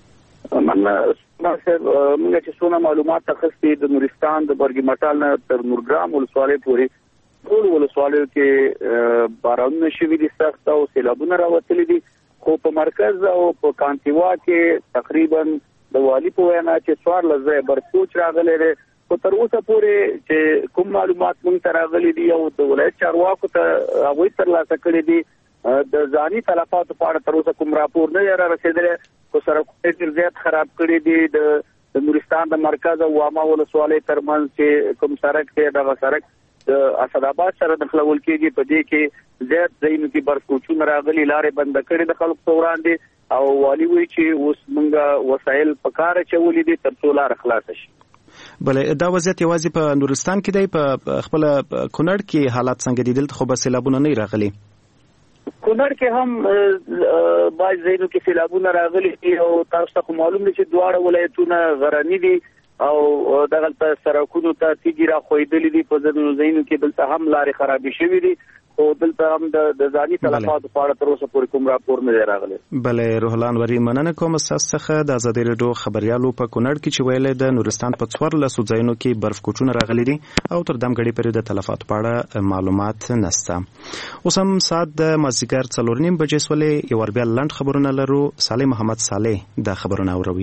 مننه موږ چې څونه معلومات اخیستي د نورستان د برګي مټال نه تر نورګرام ولسوالۍ پورې ټول ولسوالیو کې بارانونه شوي دي سخت او سیلابونه راوتلي دي خو په مرکز او په کانتیوا کې تقریبا د والی په وینا چې څوارلس ځای برسوچ راغلی دی خو تر اوسه پورې چې کوم معلومات موږ ته راغلي دي او د ولایت چارواکو ته هغوی ترلاسه کړي دي د ځاني تلفاتو په اړه تر اوسه کوم راپور نه را رسېدلی خو سړکونه ډېر زیات خراب کړي دي د نورستان د مرکز او واما ولسوالۍ ترمنځ چې کوم سړک دی دغه سړک د اسداباد سره نښلول کېږي په دې کې زیات ځایونو کې برفوچونه راغلي لارې بنده کړي د خلکو په وړاندې او والي وایي چې اوس موږ وسایل په کار اچولي دي تر څو لاره خلاصه شي. بله دا وضعیت یوازې په نورستان کې دی په خپل کونړ کې حالات څنګه دي دلته خو به سیلابونه نه راغلي کونړ کې هم باید ځایونو کې سیلابونه راغلي دي او تاسو ته معلوم دي چې دواړه ولایتونه غرني دي او دغلته سړکونو ته تیږې راښویدلې دي په ځینو ځایونو کې دلته هم لارې خرابې شوي دي او دلته هم د ځاني تلفاتو په اړه تر اوسه پورې کوم راپور نه دی راغلی. بله روح الله انوري مننه کوم ستاسو څخه د ازادي راډیو خبريالو په کونړ کې چې ویلي د نورستان په څوارلسو ځایونو کې برف کوچونه راغلي دي او تر دمګړي پورې د تلفاتو په اړه معلومات نشته. اوس هم ساعت د مازدیګر څلور نیم بجې سولې یو ور بیا لنډ خبرونه لرو. صالح محمد صالح دا خبرونه اوروي.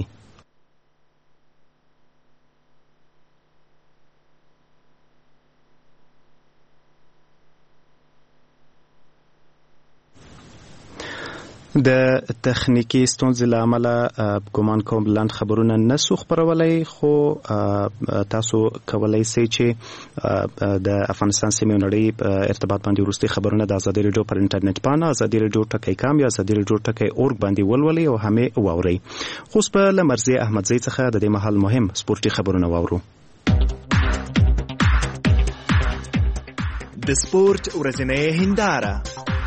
د تخنیکی ستونزې له امله ګومان کوم لاند خبرونه نسو خبرولای خو تاسو کولای شئ چې د افغانستان سیمې نړۍ ارتباط باندې ورستي خبرونه د ازادي راډیو پر انټرنیټ باندې ازادي راډیو ټکی کام یا ازادي راډیو ټکی اورګ باندې ولولئ او همې واورئ. خو په لمرزي احمدزی څخه د دې محل مهم سپورتي خبرونه واورو. د سپورت ورځنۍ هنداره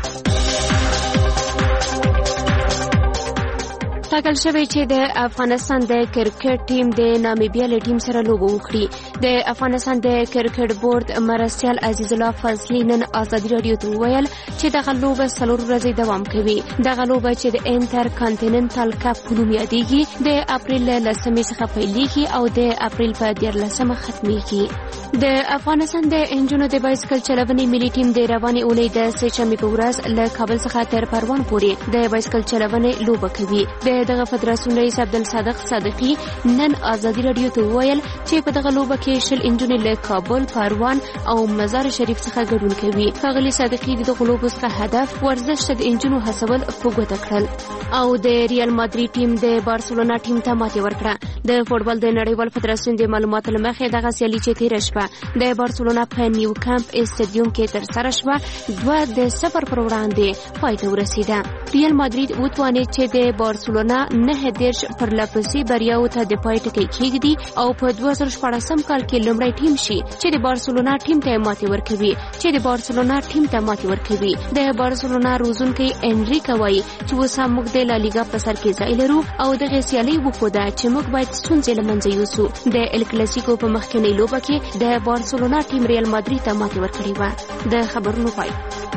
ټاکل شوی چې د افغانستان د کرکټ ټیم د نامیبیا له ټیم سره لوبه وکړي. د افغانستان د کرکټ بورډ مرستیال عزیز الله فضلي نن ازادي راډیو ته وویل چې دغه لوبه څلور ورځې دوام کوي. دغه لوبه چې د انټر کانټیننټال کپ په نوم یادېږي د اپریل له لسمې څخه پیلېږي او د اپریل په دیارلسمه ختمېږي. د افغانستان د انجونو د بایسکل چلونې ملي ټیم د روانې اونۍ د سه‌شنبې په ورځ له کابل څخه تر پروان پورې د بایسکل چلونې لوبه کوي. د دغه فدراسیون رئیس عبدالصادق صادقي نن ازادي راډیو ته وویل چې په دغه لوبه کې شل انجونې له کابل، پروان او مزار شریف څخه ګډون کوي. ښاغلي صادقي د دغه لوبو څخه هدف ورزش ته د انجونو هڅول په ګوته کړل او د ریال مادرید ټیم د بارسلونا ټیم ته ماتې ورکړه. د فوټبال د نړیوال فدراسیون د معلوماتو له مخې دغه سیالي چې تېره شوه د بارسلونا په نیو کامپ اسټاډیوم کې ترسره شوه دوه د صفر پر وړاندې پای ته ورسېده. ریال مادرید وتوانېد چې د بارسلونا نه دیرش پر لپسې بریاو ته د پای ټکی کېږدي او په دوه زره شپاړسم کال کې لومړی ټیم شي چې د بارسلونا ټیم ته ماتې ورکوي چې د بارسلونا ټیم ته ماتې ورکوي. د بارسلونا روزونکی انریکا وایي چې اوس هم موږ د لالیګا په سر کې ځای لرو او دغه سیالي وښوده چې موږ باید ستونزې له منځه یوسو. د ال کلاسیکو په مخکینۍ لوبه کې د بارسلونا ټیم ریال مادرید ته ماتې ورکړې وه. د خبرونو پای.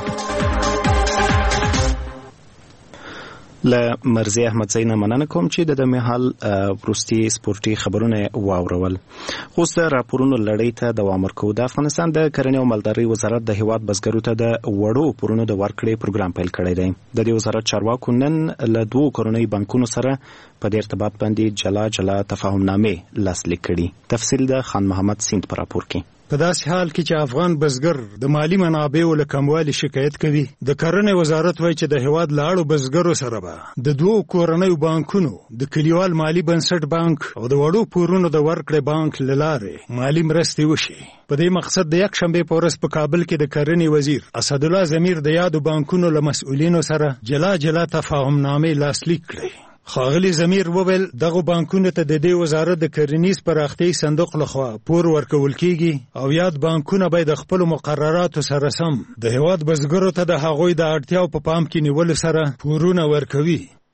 له مرزي احمدزی نه مننه کوم چې د دمه حال وروستي سپورتي خبرونه واورول. خو سره راپورونو لړۍ ته دوام ورکو. د افغانستان د کرنې او مالدارۍ وزارت د هیواد بزګرو ته د وړو پورونو د ورکړې پروګرام پیل کړی دی. د دې وزارت چارواکو نن له دوو کورنۍ بانکونو سره په دې ارتباط باندې جلا جلا تفاهمنامې لاسلیک کړي. تفصیل د خان محمد سیند پر راپور کې. په داسې حال کې چې افغان بزګر د مالی منابعو له کموالي شکایت کوي، د کرنې وزارت وایي چې د هیواد لاړو بزګرو سره به د دوو کورنیو بانکونو د کلیوال مالی بنسټ بانک او د وړو پورونو د ورکړې بانک له لارې مالی مرستې وشي. په دې مقصد د یک شنبې په ورځ په کابل کې د کرنې وزیر اسدالله ضمیر د یادو بانکونو له مسؤلینو سره جلا جلا تفاهمنامې لاسلیک کړې. ښاغلي ضمیر وویل دغه بانکونو ته د دې وزارت د کرنیز پراختیايي صندوق لخوا پور ورکول کیږي او یاد بانکونه باید د خپل مقرراتو سره سم د هیواد بزګرو ته د هغوی د اړتیاو په پام کې نیولو سره پورونه ورکوي.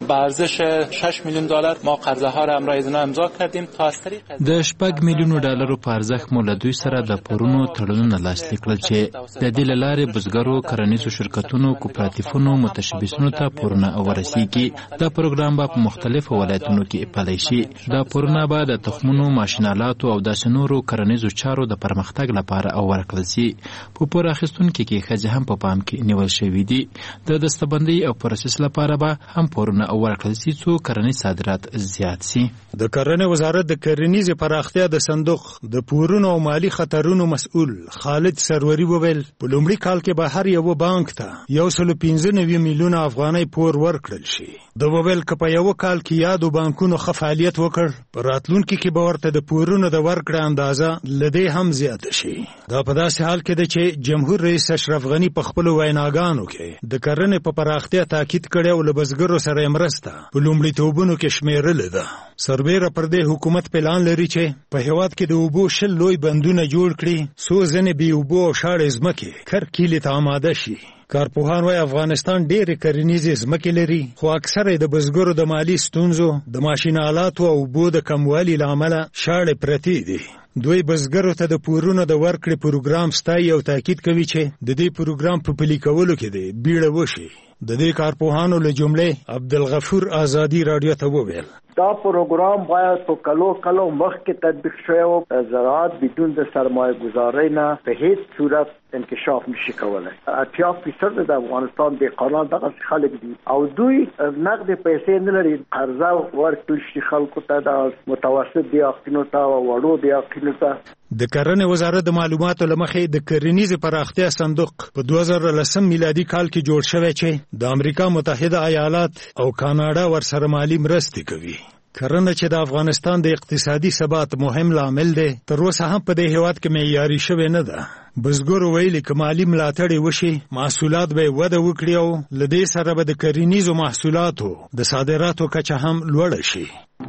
به ارزش شش میلیون دلار ما قرضه ها را همراه اینا امضا کردیم تا از طریق د شپږ میلیونو ډالرو په ارزښت مو له دوی سره د پورونو تړونونه لاسلیک کړل چې د دې له لارې بزګرو کرنیزو شرکتونو کوپراتیفونو متشبثینو ته پورونه ورسیږي. دا پروګرام به په مختلفو ولایتونو کې پلی شي. دا پورونه به د تخمونو ماشینالاتو او داسې نورو کرنیزو چارو د پرمختګ لپاره ورکړل شي. په پور اخیستونکو کې ښځې هم په پام کې نیول شوي دي. د دستبندۍ او پروسس لپاره به هم پورونه ورکړل شي څو کرنیز صادرات زیات شي. د کرنې وزارت د کرنیزې پراختیا د صندوق د پورونو او مالی خطرونو مسؤل خالد سروري وویل په لومړي کال کې به هر یو بانک ته یو سل پنځه نوي میلیونه افغانۍ پور ورکړل شي. د وویل که په یو کال کې یادو بانکونو ښه فعالیت وکړ په راتلونکي کې به ورته د پورونو د ورکړې اندازه له دې هم زیاته شي. دا په داسې حال کې ده چې جمهور رئیس اشرف غني په خپلو ویناګانو کې د کرنې په پراختیا تاکید کړی او له بزګرو سره یې مرسته په لومړیتوبونو کې شمېرلې ده. سربیره پر دې حکومت پلان لري چې په هېواد کې د اوبو شل لوی بندونه جوړ کړي څو ځینې بې اوبو او شاړې ځمکې کرکیلې ته آماده شي. کارپوهان وايي افغانستان ډېرې کرنیزې ځمکې لري خو اکثره د بزګرو د مالی ستونزو د ماشین آلاتو او اوبو د کموالي له امله شاړې پرتې دي. دوی بزګرو ته د پورونو د ورکړې پروګرام ستایي او تاکید کوي چې د دې پروګرام په پلي کولو کې دی بیړه وشي. د دې کارپوهانو له جملې عبدالغفور آزادی رادیو ته وویل دا پروګرام باید په کلو کلو مخکې تطبیق شوی او زراعت بدون د سرمایه گذاری نه په هیڅ صورت انکشاف نشي کولای. اتیا فیصد د افغانستان بیکاران دغه خلک دي او دوی نقد پیسې نه لري. قرضه ورکړل شي خلکو ته د متوسط دیاقینو ته او وړو دیاقینو ته. د کرنې وزارت د معلوماتو له مخې د کرنیزې پراختیا صندوق په دوه زره لسم میلادي کال کې جوړ شوی چې د امریکا متحده ایالات او کاناډا ورسره مالی مرستې کوي. کرنه چې د افغانستان د اقتصادي ثبات مهم لامل دی تر اوسه هم په دې هېواد کې معیاري شوې نه ده. بزګرو ویلي که مالي ملاتړ وشي محصولات به وده وکړي او له دې سره به د کرنیزو محصولاتو د صادراتو کچه هم لوړه شي.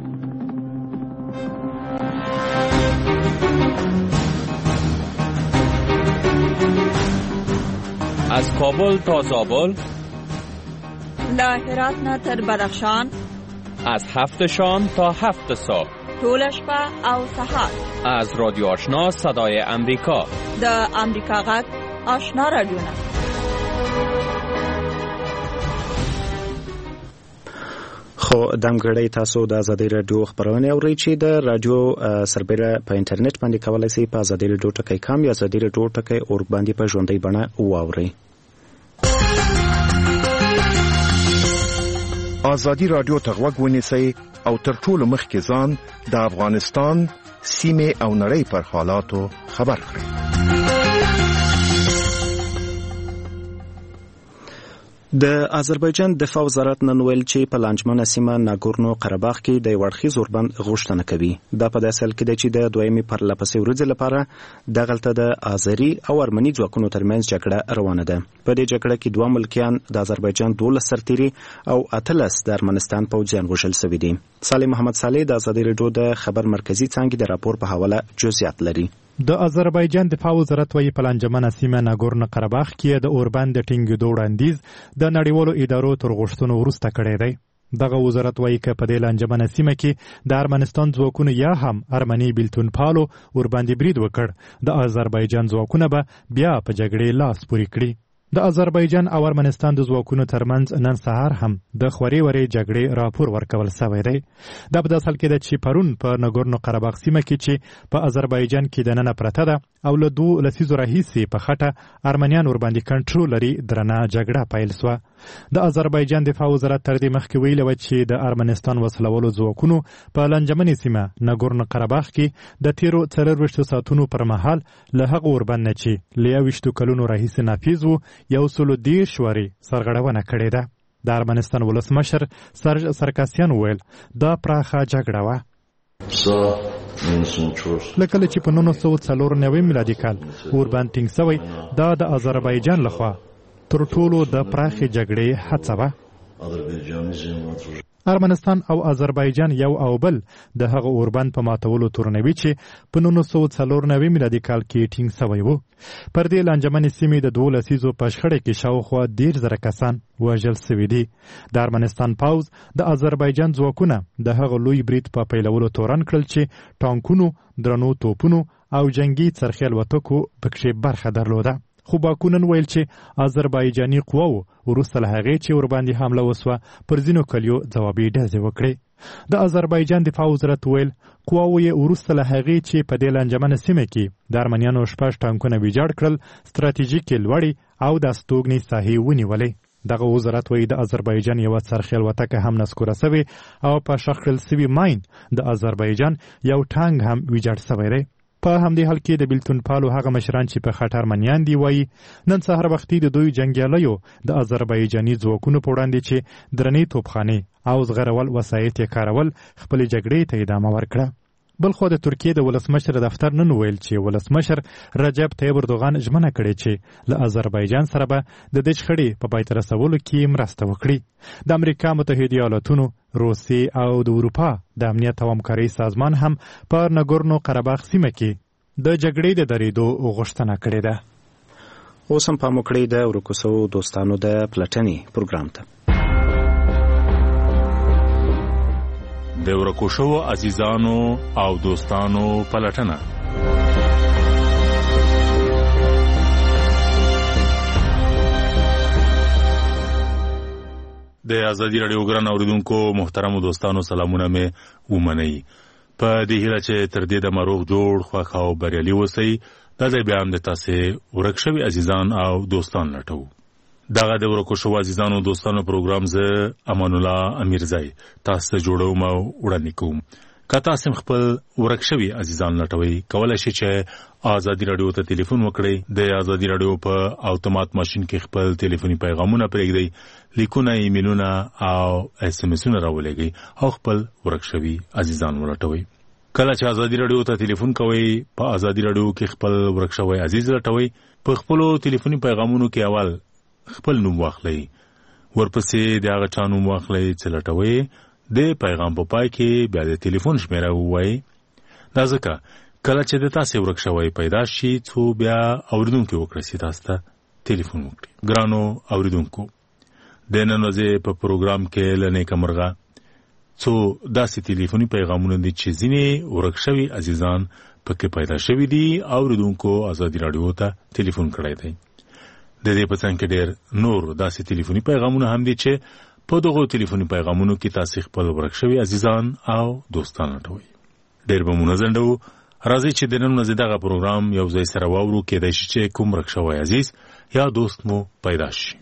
از کابل تا زابل، له هرات نه تر بدخشان، از هفت شام تا هفت صبح، ټول شپه او سهار. از رادیو آشنا صدای امریکا، د امریکا غږ آشنا رادیو نه. خو دمګړی تاسو د ازادي رادیو خبرونه اورئ چې د رادیو سربېره په انټرنیټ باندې کولای شئ په ازادي رادیو ټکی کام یا ازادي رادیو ټکی اور باندې په ژوندۍ بڼه واورئ. ازادي رادیو ته غوږ ونیسئ او تر ټولو مخکې ځان د افغانستان سیمې او نړۍ پر حالاتو خبر کړئ. د آذربایجان دفاع وزارت نن ویل چې په لانجمنه سیمه ناګورنو قرهباغ کې د یو اړخیز اوربند غوښتنه کوي. دا په داسې حال کې ده چې د دویمې پرلهپسې ورځې لپاره دغلته د آذري او ارمني ځواکونو ترمنځ جګړه روانه ده. په دې جګړه کې دوه ملکیان د آذربایجان دولس سرتیري او اتلس د ارمنستان پوځیان وژل شوي دي. صالح محمد صالح د ازادي رادیو د خبر مرکزي څانګې د راپور په حواله جزئیات لري. د آذربایجان دفاع وزارت وايي په لانجمنه سیمه ناګورنو قرهباغ کې د اوربند د ټینګېدو وړاندیز د نړیوالو ادارو تر غوښتنو وروسته کړی دی. دغه وزارت وايي که په دې لانجمنه سیمه کې د ارمنستان ځواکونو یا هم ارمني بیلتون پالو ورباندې برید وکړ د آذربایجان ځواکونه به بیا په جګړې لاس پورې کړي. د آذربایجان او ارمنستان د ځواکونو ترمنځ نن سهار هم د خوري وري جګړې راپور ورکول شوی دی. دا په داسې حال کې ده چې پرون په ناګورنو قرهباغ سیمه کې چې په آذربایجان کې دننه پرته ده او له دوه لسیزو راهیسې په خټه ارمنیان ورباندې کنټرول لري درنه جګړه پیل شوه. د آذربایجان دفاع وزارت تر دې مخکې ویلي وه چې د ارمنستان وسلوالو ځواکونو په لانجمنې سیمه ناګورنو قرهباغ کې د تیرو څلرویشتو ساعتونو پر مهال له هغه اوربند نه چې له یوویشتو کلونو راهیسې نافذ و یو سلو دېرش وارې سرغړونه کړې ده. د ارمنستان ولسمشر سرج سرکاسیان وویل دا پراخه جګړه وه. لکه چې په نولس سوه څلور نوي میلادي کال اوربند ټینګ شوی دا د آذربایجان لخوا تر ټولو د پراخې جګړې هڅه وه. ارمنستان او آذربایجان یو او بل د هغه اوربند په ماتولو تورنوي چې په نولس سوه څلور نوي میلادي کال کې ټینګ سوی و. پر دې لانجمنې سیمې د دوو لسیزو په شخړه کې شاوخوا ډېر زره کسان وژل سوي دي. د ارمنستان پوځ د آذربایجان ځواکونه د هغه لوی برید په پیلولو تورن کړل چې ټانکونو، درنو توپونو او جنگي څرخي الوتکو پکښې برخه درلوده. خو باکونن ویل چې آذربایجاني قواو وروسته له هغې چې ورباندې حمله وسوه پر ځینو کلیو ځوابي ډزې وکړې. د آذربایجان دفاع وزارت ویل قواو یې وروسته له هغې چې په دې لانجمنه سیمه کې د ارمنیانو شپږ ټانکونه ویجاړ کړل ستراتیژیکې لوړې او د استوګنې ساحې ونیولې. دغه وزارت وایي د آذربایجان یوه څرخي الوتکه هم نسکوره سوې او په شخ کړل سوي ماین د آذربایجان یو ټانک هم ویجاړ سوی دی. په همدې حال کې د بیلتون پالو هغه مشران چې په خټ ارمنیان دي وایي نن سهار وختي د دوی جنګیالیو د آذربایجاني ځواکونو په وړاندې چې درنې توپخانې او زغرول وسایط یې کارول خپلې جګړې ته ادامه ورکړه. بلخو د ترکیې د ولسمشر دفتر نن ویل چې ولسمشر رجب طیب اردوغان ژمنه کړې چې له آذربایجان سره به د دې شخړې په پای ته رسولو کې مرسته وکړي. د امریکا متحده ایالاتونو، روسیې او د اروپا د امنیت او همکارۍ سازمان هم په نګورنو قرهباغ سیمه کې د جګړې د درېدو غوښتنه کړې ده. اوس هم پام وکړئ د ورکو سوو دوستانو د پلټنې پروګرام ته. د ورکو شوو عزیزانو او دوستانو پلټنه. د ازادي راډیو ګران اوریدونکو محترمو دوستانو سلامونه مې ومنئ. په دې هیله چې تر دې د مروغ جوړ خوښ او بریالي اوسئ. دا ځای بیا هم د تاسې ورک شوي عزیزان او دوستان لټوو. دغه د ورکو شوو عزیزانو دوستانو پروګرام زه امان الله امیرزی تاسو ته جوړوم او وړاندې کوم. که تاسو هم خپل ورک شوي عزیزان لټوئ کولی شئ چې ازادي راډیو ته ټلیفون وکړئ. د ازادي راډیو په اتومات ماشین کې خپل ټلیفوني پیغامونه پرېږدئ، لیکونه، ایمیلونه او اس ام اسونه راولېږئ او خپل ورک شوي عزیزان ولټوئ. کله چې ازادي راډیو ته ټلیفون کوئ په ازادي راډیو کې خپل ورک شوی عزیز لټوئ. په خپلو ټلیفوني پیغامونو کې اول خپل نوم واخلئ، ورپسې د هغه چا نوم واخلئ چې لټوئ. د پیغام په پای کې بیا د ټلیفون شمیره ووایئ. دا ځکه کله چې د تاسې ورک شوی پیدا شي څو بیا اوریدونکي وکړئ تاسو ته ټلیفون وکړي. ګرانو اوریدونکو، د نن ورځې په پروګرام کې له نیکه مرغه څو داسې ټلیفوني پیغامونه دي چې ځینې ورک شوي عزیزان پکې پیدا شوي دي. اوریدونکو ازادي راډیو ته ټلیفون کړی دی. د دې په څنګ کې ډېر نور داسې ټلیفوني پیغامونه هم دي چې په دغو ټلیفوني پیغامونو کې تاسې خپل ورک شوي عزیزان او دوستان لټوئ. ډېر به مو نه ځنډوو. راځئ چې د نن ورځې دغه پروګرام یو ځای سره واورو. کیدای شي چې کوم ورک شوی عزیز یا دوست مو پیدا شي.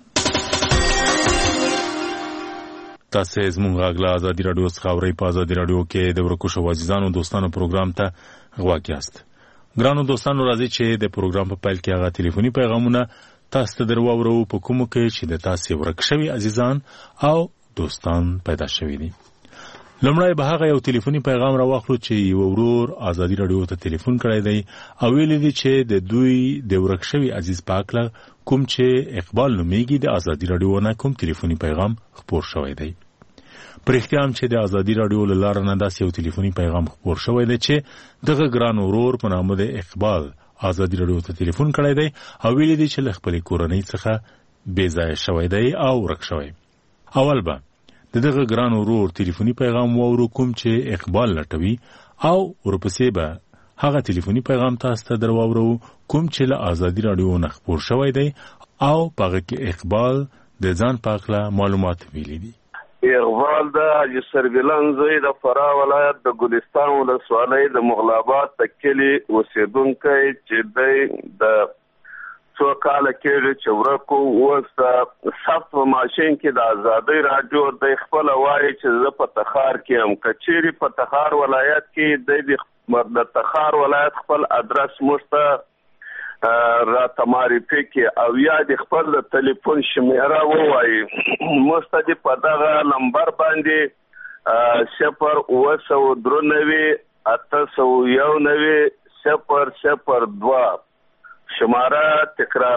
تاسې زموږ غږ له ازادي راډیو څخه اورئ. په ازادي راډیو کې د ورکو شوو عزیزانو دوستانو پروګرام ته غوږ یاست. ګرانو دوستانو، راځئ چې د پروګرام په پیل کې هغه ټلیفوني پیغامونه تاسو ته در واورو په کومو کې چې د تاسې ورک شوي عزیزان او دوستان پیدا شوي دي. لومړی به هغه یو ټلیفوني پیغام راواخلو چې یو ورور ازادي راډیو ته ټلیفون کړی دی او ویلي دي چې د دوی د ورک شوي عزیز په هکله کوم چې اقبال نومیږي د ازادي راډیو نه کوم ټلیفوني پیغام خپور شوی دی. په رښتیا هم چې د ازادي راډیو له لارې نه داسې یو ټلیفوني پیغام خپور شوی دی چې دغه ګران ورور په نامه د اقبال ازادي راډیو ته ټلیفون کړی دی او ویلي دي چې له خپلې کورنۍ څخه بې ځایه شوی دی او ورک شوی. اول به د دغه ګران ورور ټلیفوني پیغام واورو کوم چې اقبال لټوي او ورپسې به هغه ټلیفوني پیغام تاسو ته در واورو کوم چې له ازادي راډیو نه خپور شوی دی او په هغه کې اقبال د ځان په هکله معلومات ویلي دي. اقبال د حاجي سربلان زوی د فراه ولایت د ګلستان ولسوالۍ د مغلاباد د کلي اوسېدونکی چې دی د څو کاله کېږي چې ورک و. اوس د ثبت په ماشین کې د ازادۍ راډیو د خپله وایي چې زه په تخار کې یم. که چیرې په تخار ولایت کې د تخار ولایت خپل ادرس موږ ته را تماریفي کې او یا د خپل د ټلیفون شمیره ووایي موږ ته دې په دغه نمبر باندې صفر اوه سوه درې نوي اته سوه یو نوي صفر صفر دوه شماره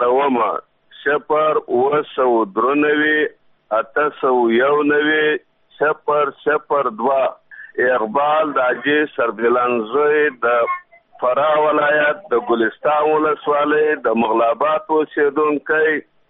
تکرارومه صفر اوه سوه درې نوي اته سوه یو نوي صفر صفر دوه. اقبال د حاجي سربلند زوی د فراه ولایت د ګلستان ولسوالۍ د مغلابات اوسېدونکی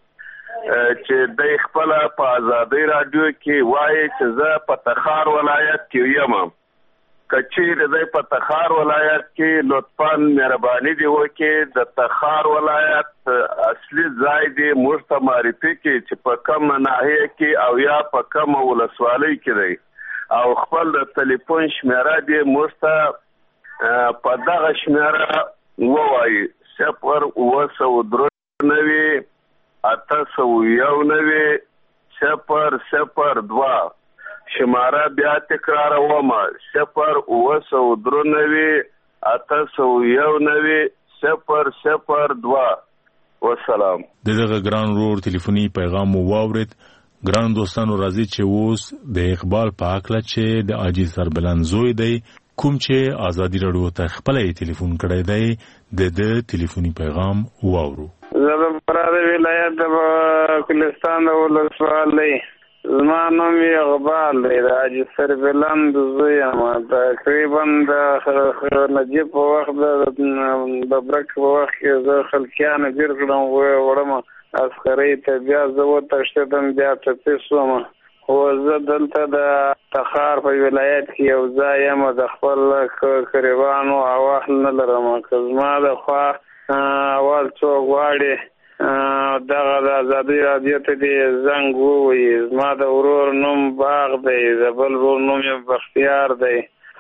چې د خپل په آزادۍ رادیو کې وایي چې زه په تخار ولایت کې یم. کچیر د په تخار ولایت کې لطفاً مهرباني دی وکړي د تخار ولایت اصلي ځای دی موږ ته معرفي کړي چې په کوم ناحیه کې او یا په کوم ولسوالۍ کې دی او خپل د ټلیفون شمیره دی موږ ته په دغه شمیره ووایي صفر اوه سوه درې نوي اته سوه یو نوي صفر صفر دوه. شماره بیا تکراروم صفر اوه سوه درې نوي اته سوه یو نوي صفر صفر دوه. والسلام. دغه ګران ورور ټلیفوني پیغام مو واورید. ګران دوستانو راځي چې اوس د اقبال په اکله چې د حاجي سربلند زوی دی کوم چې ازادي راډیو ته خپل ټلیفون کړی دی د د ټلیفوني پیغام واورو. زه د فراه ولایت د ګلستان ولسوالۍ زما نوم اقبال دی د حاجي سربلند زوی یم. تقریبا د نجیب په وخت د ببرک په وخت کې زه خلکیانو ګیر کړم وړم عسکرۍ ته بیا زه وتښتېدم بیا ټپي شوم. خو زه دلته د تخار په ولایت کې یو ځای یم د خپل قریبانو اواز نه لرم. که زما د خوا اواز څوک غواړي دغه د ازادۍ راډیو ته دې زنګ ووایي. زما د ورور نوم باغ دی د بل ورور نوم یې بختیار دی.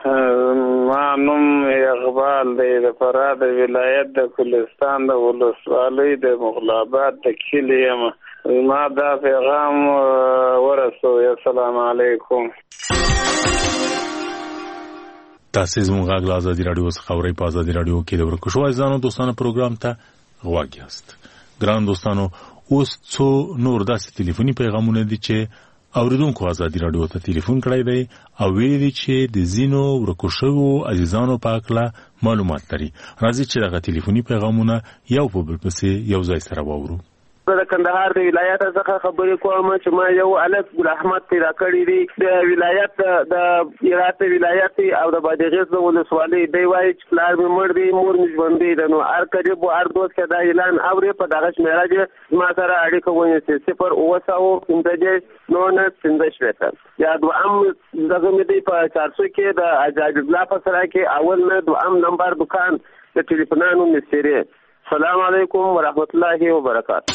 ما نوم اقبال دی د فراه د ولایت د ګلستان د ولسوالۍ د مغلابات د کلي یم. ما دا پیغام ورسوي. السلام علیکم. تاسو زموږ غږ له ازادي راډیو څخه اورئ. په ازادي راډیو کې د ورکشو ځانو دوستانو پروګرام ته غوږ یاست. ګران دوستانو اوس څو نور داسې ټلیفوني پیغامونه دي چې اوریدونکو ازادي راډیو ته ټلیفون کړی دی او ویلي دي چې د ځینو ورکشو عزیزانو په اړه معلومات لري. راځي چې دغه ټلیفوني پیغامونه یو په بل پسې یو ځای سره واورو. زه د کندهار د ولایت څخه خبرې کوم چې ما یو الف ګل احمد پیدا کړی دی د ولایت د هرات ولایت او د بادغیس د ولسوالۍ دی. وایي چې پلار مې مړ دی مور مې ژوندۍ ده. نو هر قریب و هر دوست کې دا اعلان اوري په دغه شمیره کې ما سره اړیکه ونیسي صفر اوه سوه پنځه دېرش نولس پنځه شپېته. یا دوهم دغه مې دی په چارسو کې د حاجي الله په سرای کې اول نه دوهم نمبر دکان د ټلیفونانو مستری. السلام علیکم ورحمت الله وبرکاته.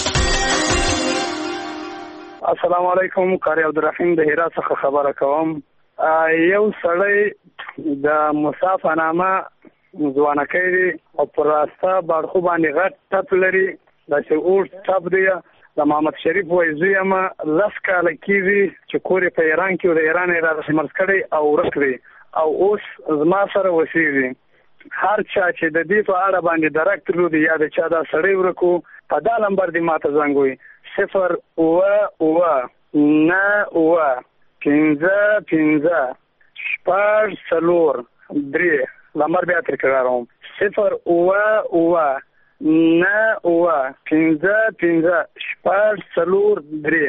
السلام علیکم. قاری عبدالرحیم د هرات څخه خبره کوم. یو سړی د مصافه نامه ځوانکی دی او پر راسته باړخو باندې غټ ټپ لري. داسې اوږد ټپ دی. د محمد شریف وایي زوی یم لس کاله کېږي چې کور یې په ایران کې و د ایران یې راداسې مرض کړی او ورک دی او اوس زما سره اوسېږي. هر چا چې د دې په اړه باندې درک درلودي یا د چا دا سړی ورکو په دا نمبر دې ماته زنګ ووایي صفر اوه اوه نه اوه پنځه پنځه شپږ څلور درې. نمبر بیا تکراروم صفر اوه اوه نه اوه پنځه پنځه شپږ څلور درې.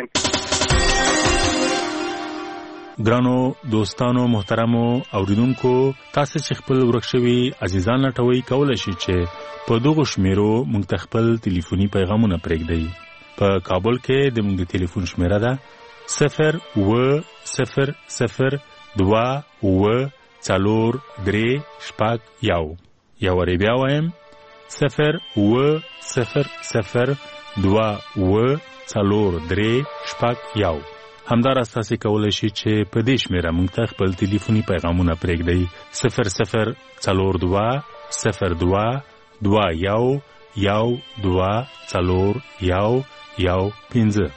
ګرانو دوستانو محترمو اوریدونکو تاسو چې خپل ورک شوي عزیزان لټوي کولای شئ چې په دغه شمیرو موږ ته خپل ټلیفوني پیغامونه پرېږدئ. په کابل کې د موږ د ټلیفون شمیره ده صفر اوه صفر صفر دوه اوه څلور درې شپږ یو. یو وارې بیا وایم صفر اوه صفر صفر دوه اوه څلور درې شپږ یو. همداراز تاسو کولای شئ چې په دې شمیره موږ ته خپل ټلیفوني پیغامونه پرېږدئ صفر صفر څلور دوه صفر دوه دوه یو یو دوه څلور یو یو پنځه.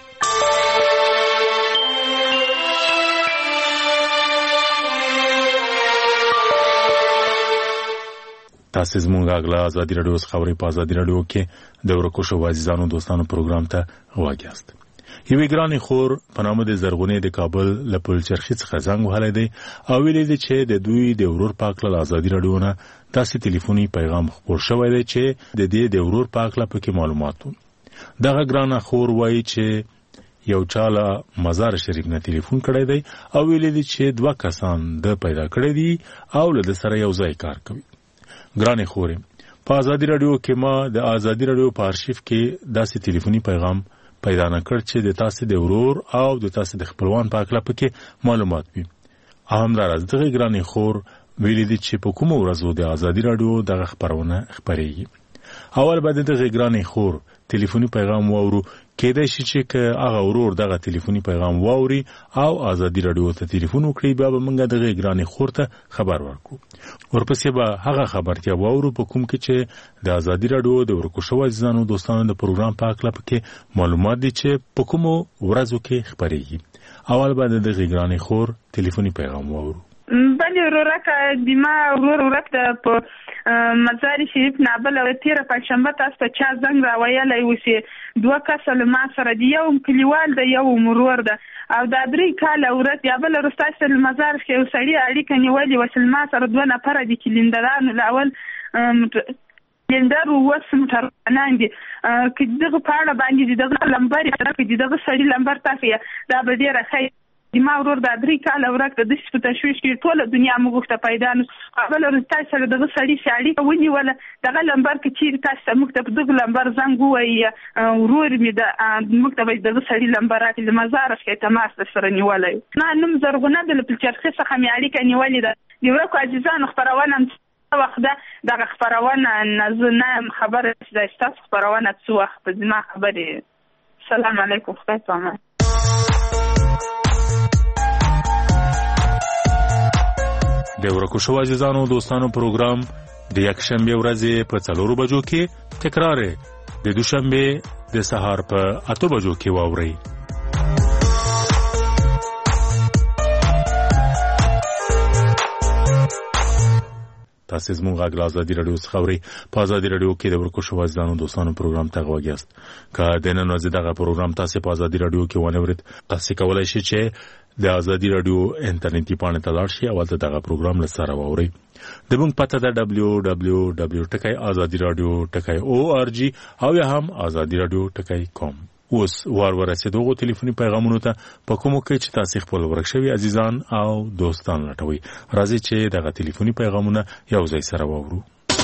تاسو زموږ غلا ازادي راډیو څخه خبرې په ازادي راډیو کې د ورکو شو عزیزانو دوستانو پروګرام ته غواړئ. یوې ګرانې خور په نامه د زرغونې د کابل له پلچرخي څخه زنګ وهلی دی او ویلي دی چې د دوی د ورور په هکله له ازادي راډیو نه داسې ټلیفوني پیغام خپور شوی دی چې د دې د ورور په هکله پکې معلومات و. دغه ګرانه خور وایي چې یو چاله مزار شریف نه ټلیفون کړی دی او ویلي دي چې دوه کسان د پیدا کړی دي او له سره یو ځای کار کوي. ګرانې خورې، په ازادي رادیو کې ما د ازادي رادیو په آرشیف کې داسې ټلیفوني پیغام پیدا نه کړ چې د تاسو د ورور او د تاسو د خپلوان په اړه پکې معلومات وي. همداراز دغه ګرانې خور ویلي دي چې په کومه ورځو د ازادي رادیو دغه خبرونه خپرېږي. اول بعد دغه ګرانې خور ټلیفوني پیغام واورو، کېدای شي چې که هغه ورور دغه ټلیفوني پیغام واوري او ازادي رادیو ته ټلیفون وکړي، بیا به موږ دغه ګرانې خور ته خبر ورکړو. ورپسې به هغه خبرتیا واورو په کوم کې چې د ازادي رادیو د ورکو شوو عزیزانو دوستانو د پروګرام په اړه پکې معلومات دي چې په کومو ورځو کې خپرېږي. اول بعد دغه ګرانې خور ټلیفوني پیغام واورو. بله ورورک دیما ورور ورک د په مزار شریف نه بل تیر پنځشنبه تاسو ته چا زنګ راویلی و چې دوه کسه له ما سره دی، یو کلیوال دی یو مرور ده او دا درې کاله ورځ یا بل وروسته چې له مزار کې یو سړي اړیکه نیولې وه چې له ما سره دوه نفره دي کلندرانو له اول کلندر اوس موټروانان دي. که دغه په اړه باندې د دغه لمبر که د دغه سړي لمبر تاسو دا به ډېره ښه دیما ورور دا درې کاله ورک د داسې په تشویش کې ټوله دنیا موږ ورته پیدا نو بله ورځ تاسو سره دغه سړي چې اړیکه ونیوله دغه لمبر که چیرې تاسو ته موږ ته په دغه لمبر زنګ ووایي ورور مې د موږ ته به دغه سړي لمبر راکړي د مزاره څخه تماس درسره نیولی ما نوم زرغونه د له پلچرخي څخه مې اړیکه نیولې ده. د ورکو عزیزانو خپرونه څه وخت ده؟ دغه خپرونه زه نه یم خبره چې دا ستاسو خپرونه څه وخت په زما خبرې. سلام علیکم، خدای پامان. د ورکو شوو عزیزانو دوستانو پروګرام د یکشنبه ورځې په څلورو بجو کې تکرار د دوشنبه د سهار په اته بجو کې واورئ. تاسو زموږ غږ له ازادي رادیو څخه اورئ. په ازادي رادیو کې د ورکو شوو عزیزانو دوستانو پروګرام ته غوږ یاست. که د نن ورځې دغه پروګرام تاسو په ازادي رادیو کې ونه اورئ، تاسو کولی شئ چې د ازادي رادیو انټرنیټي پاڼې ته لاړ شئ او هلته دغه پروګرام له سره واورئ. د موږ پته ده ډبلیو ډبلیو ډبلیو ټکی ازادي رادیو ټکی او آر جی او یا هم ازادي رادیو ټکی کام. اوس وار ورسېدو غو ټلیفوني پیغامونو ته په کومو کې چې تاسو خپل ورک شوي عزیزان او دوستان لټوي. راځي چې دغه ټلیفوني پیغامونه یو ځای سره واورو.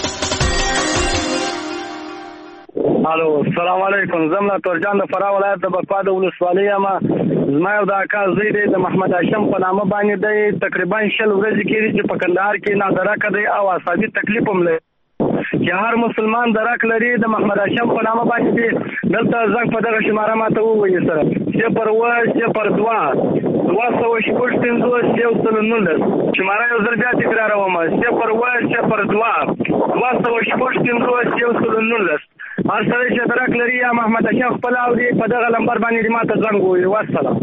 الو السلام علیکم، زم لا تورجان د فراه ولایت د بکوا د ولسوالۍ یم. زما یو د اکا زوی دی د محمد هاشم په نامه باندې دی، تقریبا شل ورځې کېږي چې په کندهار کې نادرکه دی او اعصابي تکلیف هم لري چې هر مسلمان درک لري. د محمد هاشم په نامه باندې دی دلته زنګ په دغه شماره ماته ووایي سره صفر اووه صفر دوه دوه سوه شپږ پنځوس یو سل نولس. شماره یو ځل بیا تکراروم صفر اووه صفر دوه دوه سوه شپږ پنځوس یو سل نولس. هر سړی چې درک لري یا محمد هاشم خپل اوري په دغه لمبر باندې ماته زنګ ووایي. والسلام.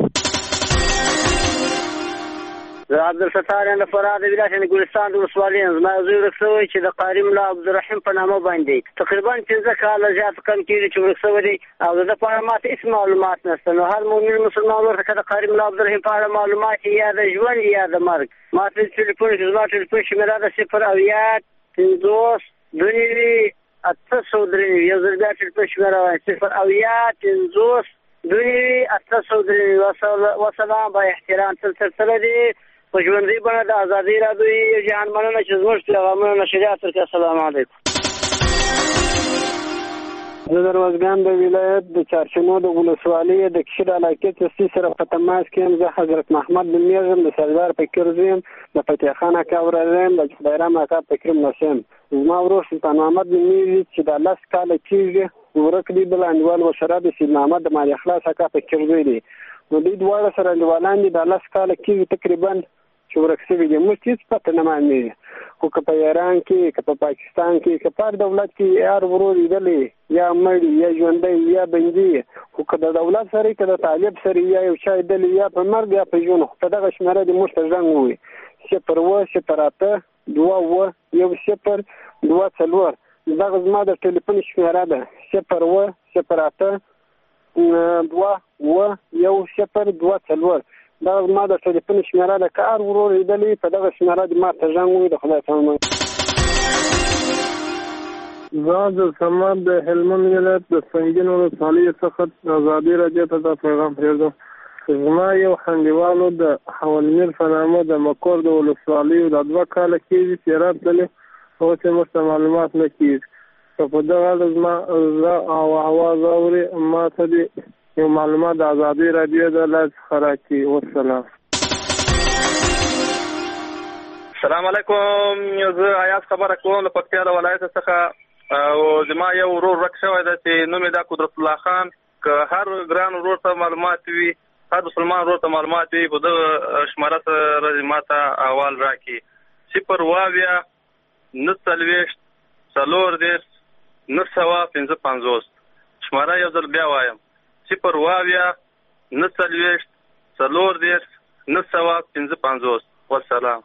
زه عبدالستار یم د فراه د ولایت ګلستان د ولسوالۍ یم. زما زوی ورک شوی چې د قاري ملا عبدالرحیم په نامه باندې تقریبا پنځه کاله زیات کم کېږي چې ورک شوی دی او د ده په اړه ماته هېڅ معلومات نشته. نو هر مؤمن مسلمان ورته که د قاري ملا عبدالرحیم په اړه معلومات یا د ژوند یا د مرګ ماته ټلیفون کې زما ټلیفون شمېره ده صفر اویا پنځوس دوه نوي اته سوه درې نوي. یو ځل بیا ټلیفون شمېره وایم صفر اویا پنځوس دوه نوي اته سوه درې نوي. وسلام با احترام تل سلسله دی په ژوندۍ بڼه د ازادۍ رادیو یو جهان مننه چې زموږ پیغامونه نشریات ورکوي. السلام علیکم. زه د روزګان د ولایت د چارچنو د ولسوالۍ د کشر علاقې څسي سره په تماس کې یم. زه حضرت محمد بن میږم د سردار فکر زوی یم، د فتح خان اکا وراره یم، د خدایرام اکا فکر ملس یم. زما ورور سلطان محمد بن میږي چې د لس کاله کېږي ورک دی. بل انډیوال وشره د سید محمد د مالي خلاص اکا فکر زوی دی. نو دوی دواړه سره انډیوالان دي. د لس کاله کېږي تقریبا چې ورک شوي دي. موږ هېڅ پته نه معلومېږي، خو که په ایران کې که په پاکستان کې که په هر دولت کې هر ورور لیدلی یا مړي یا ژوندی یا بندي، خو که د دولت سره که د طالب سره یا یو چا لیدلی یا په مرګ یا په ژوند، خو په دغه شمېره دې موږ ته زنګ ووایي صفر اووه صفر اته دوه اووه یو صفر دوه څلور. دغه زما د ټلیفون شمېره ده صفر اووه صفر اته دوه اووه یو صفر دوه څلور. دا ما د ټلیفون شمېره ده، که هر ورور لیدلی په دغه شمېره دې ما ته زنګ ووایي. د خدای په امان. زه د سماد د هلمند ولایت د سنګین ولسوالۍ څخه ازادي راډیو ته دا پیغام پرېږدم. زما یو انډیوالو د حوالمیر په نامه د مکور د ولسوالۍ د دوه کاله کېږي چې راتللی، اوس یې موږ ته معلومات نه کېږي. که په دغه اړه زما زه او اواز اوري، ما ته دې یو معلومات د ازادي راډیو د لارې څخه راکړي. والسلام. السلام علیکم. زه ایاز خبره کوم له پکتیا د ولایت څخه، او زما یو ورور ورک شوی دی چې نوم یې دا قدرت الله خان. که هر ګران ورور ته معلومات وي، هر مسلمان ورور ته معلومات وي، په دغه شماره سره ما ته احوال راکړي. صفر اویا نهه څلوېښت څلور دېرش نهه سوه پنځه پنځوس. شماره یو ځل بیا وایم: صفر اویا نهه څلوېښت څلور دېرش نهه سوه پنځه پنځوس. والسلام.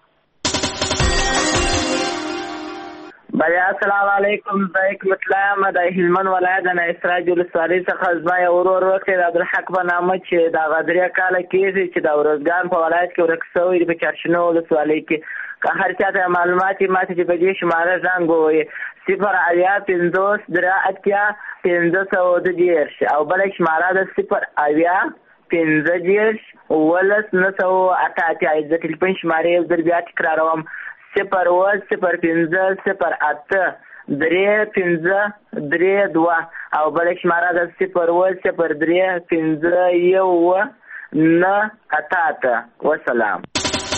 بله السلام علیکم. زه حکمت الله یم د هلمند ولایت د نایسراج ولسوالۍ څخه. زما یو ورور ورک دی د عبدالحق په نامه چې د هغه درې کاله کېږي چې د ارزګان په ولایت کې ورک شوی دی په چارشنو ولسوالۍ کې. که هر چا ته معلومات وي ما ته چې په دې شماره زنګ ووایي: صفر اویا پنځوس درې اتیا پنځه سوه دوه دېرش، او بله شماره ده صفر اویا پنځه دېرش اوولس نهه سوه اته اتیا. د ټلیفون شمارې یو ځل بیا تکراروم: صفر اوه صفر پنځه صفر اته درې پنځه درې دوه، او بله شماره ده صفر اوه صفر درې پنځه یو اوه نهه اته اته. والسلام.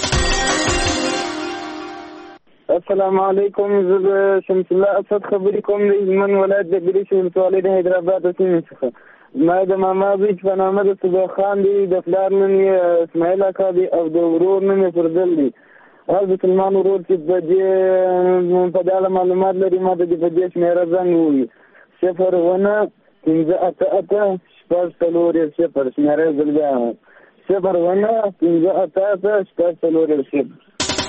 السلام علیکم. زه د شمس الله اسد خبرې کوم د هلمند ولایت د ګریش ولسوالۍ د حیدرآباد سیمې څخه. زما د ماما زوی چې په نامه د صبح خان دی، د پلار نوم یې اسماعیل اکا دی، او د ورور نوم یې فردل دی. هر د سلمان ورور چې په دې په دې اړه معلومات لري ما ته د په دې شمېره زنګ ووایي: صفر اوه پنځه اته اته شپږ څلور یو صفر. شمېره یې ځل بیا: صفر اوه پنځه اته اته شپږ څلور یو صفر.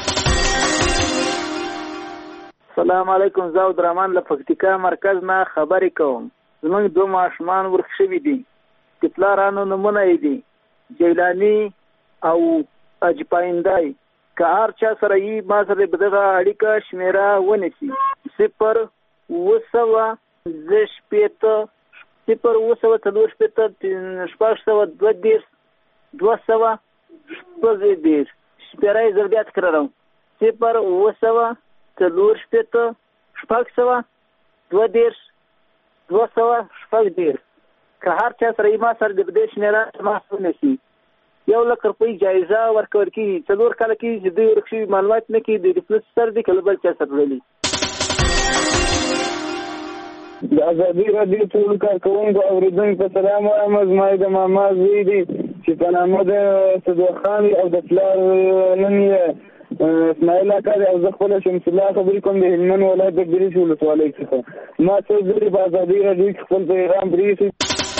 السلام علیکم. زه عبدالرحمن له پکتیکا مرکز نه خبرې کوم. زمونږ دوه ماشومان ورک شوي دي چې پلارانو نومونه یې دي جیلاني او اجپایندای. که هر چا سره یې ما سره په دغه اړیکه شمېره ونیسي: صفر اوه سوه زه شپېته صفر اوه سوه څلور شپېته شپږ سوه دوه دېرش دوه سوه شپږ دېرش. شمېره یې زه بیا تکراروم: صفر اوه سوه څلور شپېته شپږ سوه دوه دېرش دوه سوه شپږ دېرش. که هر چا سره یې ما سره د دې شمېره ما سره ونیسي، یو لک روپۍ جایزه ورکول کېږي. څلور کاله کېږي چې دوی ورک شوي، معلومات نه کېږي د ډیفلس سر دي که له بل چا سره تللي. د ازادي راډیو ټولو کارکوونکو اورېدونکو ته سلام وایم. زما د ماما زوی دی چې په نامه د صدق خان او د پلار نوم یې اسماعیل اکا دی، او زه خپله شمس الله خبرې کوم د هلمند ولایت د ګریش ولسوالۍ څخه. ما څو ځلې په ازادي راډیو کې خپل پیغام پرېښی.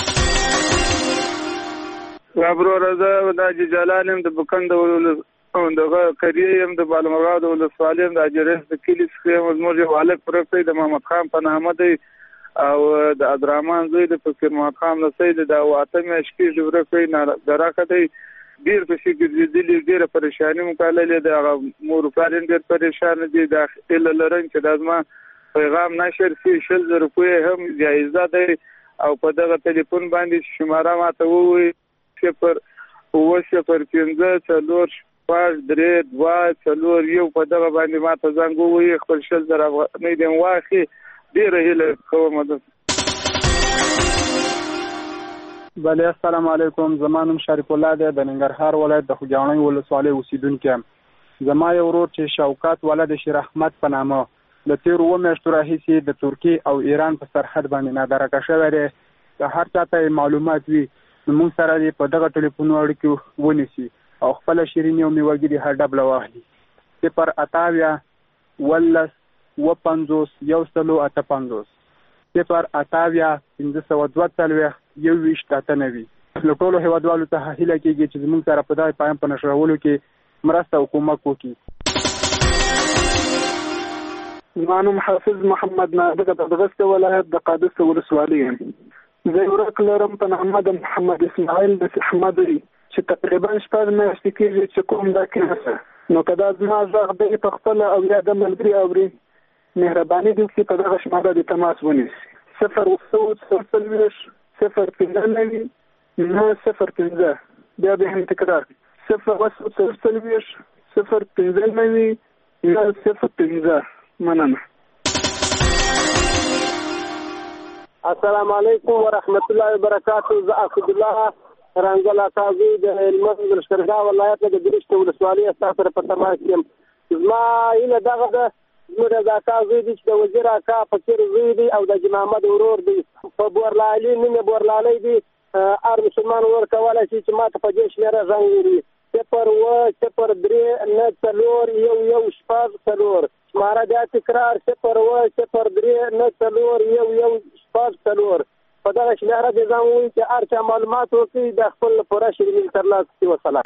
وروره زه د حاجي جلال یم د بکند او دغه کریه یم د بالمرغا د ولسوالۍ یم د اجرس د کلي څخه یم. زموږ یو هلک ورک دی د محمد خان په نامه دی، او د عبدالرحمن زوی د فقیر محمد خان نسی دی. د اته میاشتې کېږي ورک دی، درکه دی، ډېر پسې ګرځېدلي، ډېره پریشاني مکاللې د هغه مور پلار یې ډېر پریشانه دي. دا هیله لرم چې دا زما پیغام نشر شي. شل زره روپۍ هم جایزه دی، او په دغه ټلیفون باندې شماره ماته ووایي: صفر اوه صفر پنځه څلور شپږ درې دوه څلور یو. په دغه باندې ماته زنګ ووایي، خپل شل زره افغانۍ دې واخلي. ډېره هیله کوم. بله السلام علیکم. زما نوم شریف الله دی، د ننګرهار ولایت د خوږیاڼۍ ولسوالۍ اوسیدونکی یم. زما یو ورور چې شوکت ولد شیر احمد په نامه له تېرو اووه میاشتو راهیسې د ترکیې او ایران په سرحد باندې نادرکه شوی دی. که هر چا ته معلومات وي نو موږ سره دې په دغه ټلیفونو اړیکې ونیسي او خپله شیریني او میوهګي دې هر ډبله واخلي: صفر اته اویا اوولس اووه پنځوس یو سلو اته پنځوس، صفر اته اویا پنځه سوه دوه څلوېښت یو ویشت اته نوي. له ټولو هېوادوالو څخه هیله کېږي چې زموږ سره په دغه پیام په نشرولو کې مرسته او کومک وکړي. زما نوم حافظ محمد نادر د بغسته ولایت د قادس ولسوالۍ یم. زه یو ورک لرم په نامه د محمد اسماعیل احمدی چې تقریبا شپږ میاشتې کېږي چې کوم دا کېنسه. نو که دا زما غږ دی په خپله او یا د ملګري اوري مهرباني وکړي په دغه شماره د تماس ونیسي. صفر اوه څلور څلوېښت صفر پنځه نوي نه صفر پنځه. بیا به هم تکرار صفر اوه څلور څلوېښت صفر پنځه نوي نه صفر پنځه. مننه. السلام علیکم ورحمت الله وبرکاته. زه اسد الله رنګل تازي د هلمند د لښکرګاه ولایت د ګریشت ولسوالۍ استاد په تماس یم. زما اله دغه د زموږ د تازي د وزیر اکا فقیر زوی دی او د محمد ورور دی په بورلالي نه بورلالي دی ار مسلمان ور کولای شي چې ماته په دې شمیره ځان ویری صفر و صفر درې نه څلور یو یو شپږ څلور. مارا بیا تکرار صفر و صفر درې نه څلور یو یو شپږ څلور. په دغه شمیره د ځان وایي چې هر چا معلومات وکړي د خپل پوره شمېر ترلاسه کړي. وسلام.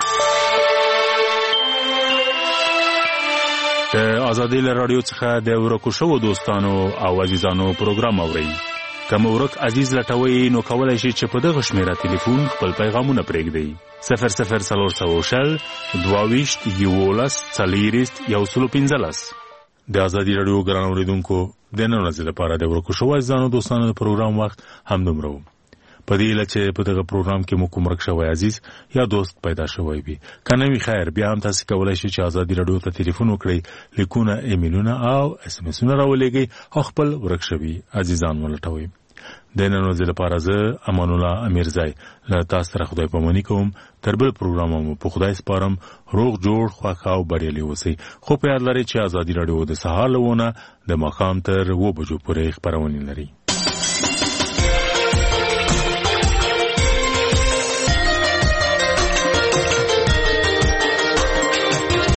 د ازادي رادیو څخه د ورکو شوو دوستانو او عزیزانو پروګرام اورئ. کوم ورک عزیز لټوي نو کولای شي چې په دغه شمیره ټلیفون خپل پیغامونه پرېږدي. صفر صفر څلور سوه شل دوه ویشت یولس څلېرویشت یو سل پنځلس. د ازادي رادیو ګران اوریدونکو د نن ورځې لپاره د ورکو شوو عزیزانو دوستانو د پروګرام وخت همدومره و. په دې هیله چې په دغه پروګرام کې مو کوم ورک شوی عزیز یا دوست پیدا شوی وي. که نه وي خیر بیا هم تاسو کولی شئ چې ازادي رادیو ته تلیفون وکړئ، لیکونه ایمیلونه او اس ام اسونه راولېږئ او خپل ورک شوي عزیزان ولټوئ. د نن ورځې لپاره زه امان الله امیرزی له تاسو سره خدای پاماني کوم. تر بل پروګرام مو په خدای سپارم. روغ جوړ خوښ او بریالي اوسئ. خو په یاد لرئ چې ازادي رادیو د سهار له ونه د ماښام تر اوه بجو پورې خپرونې لري.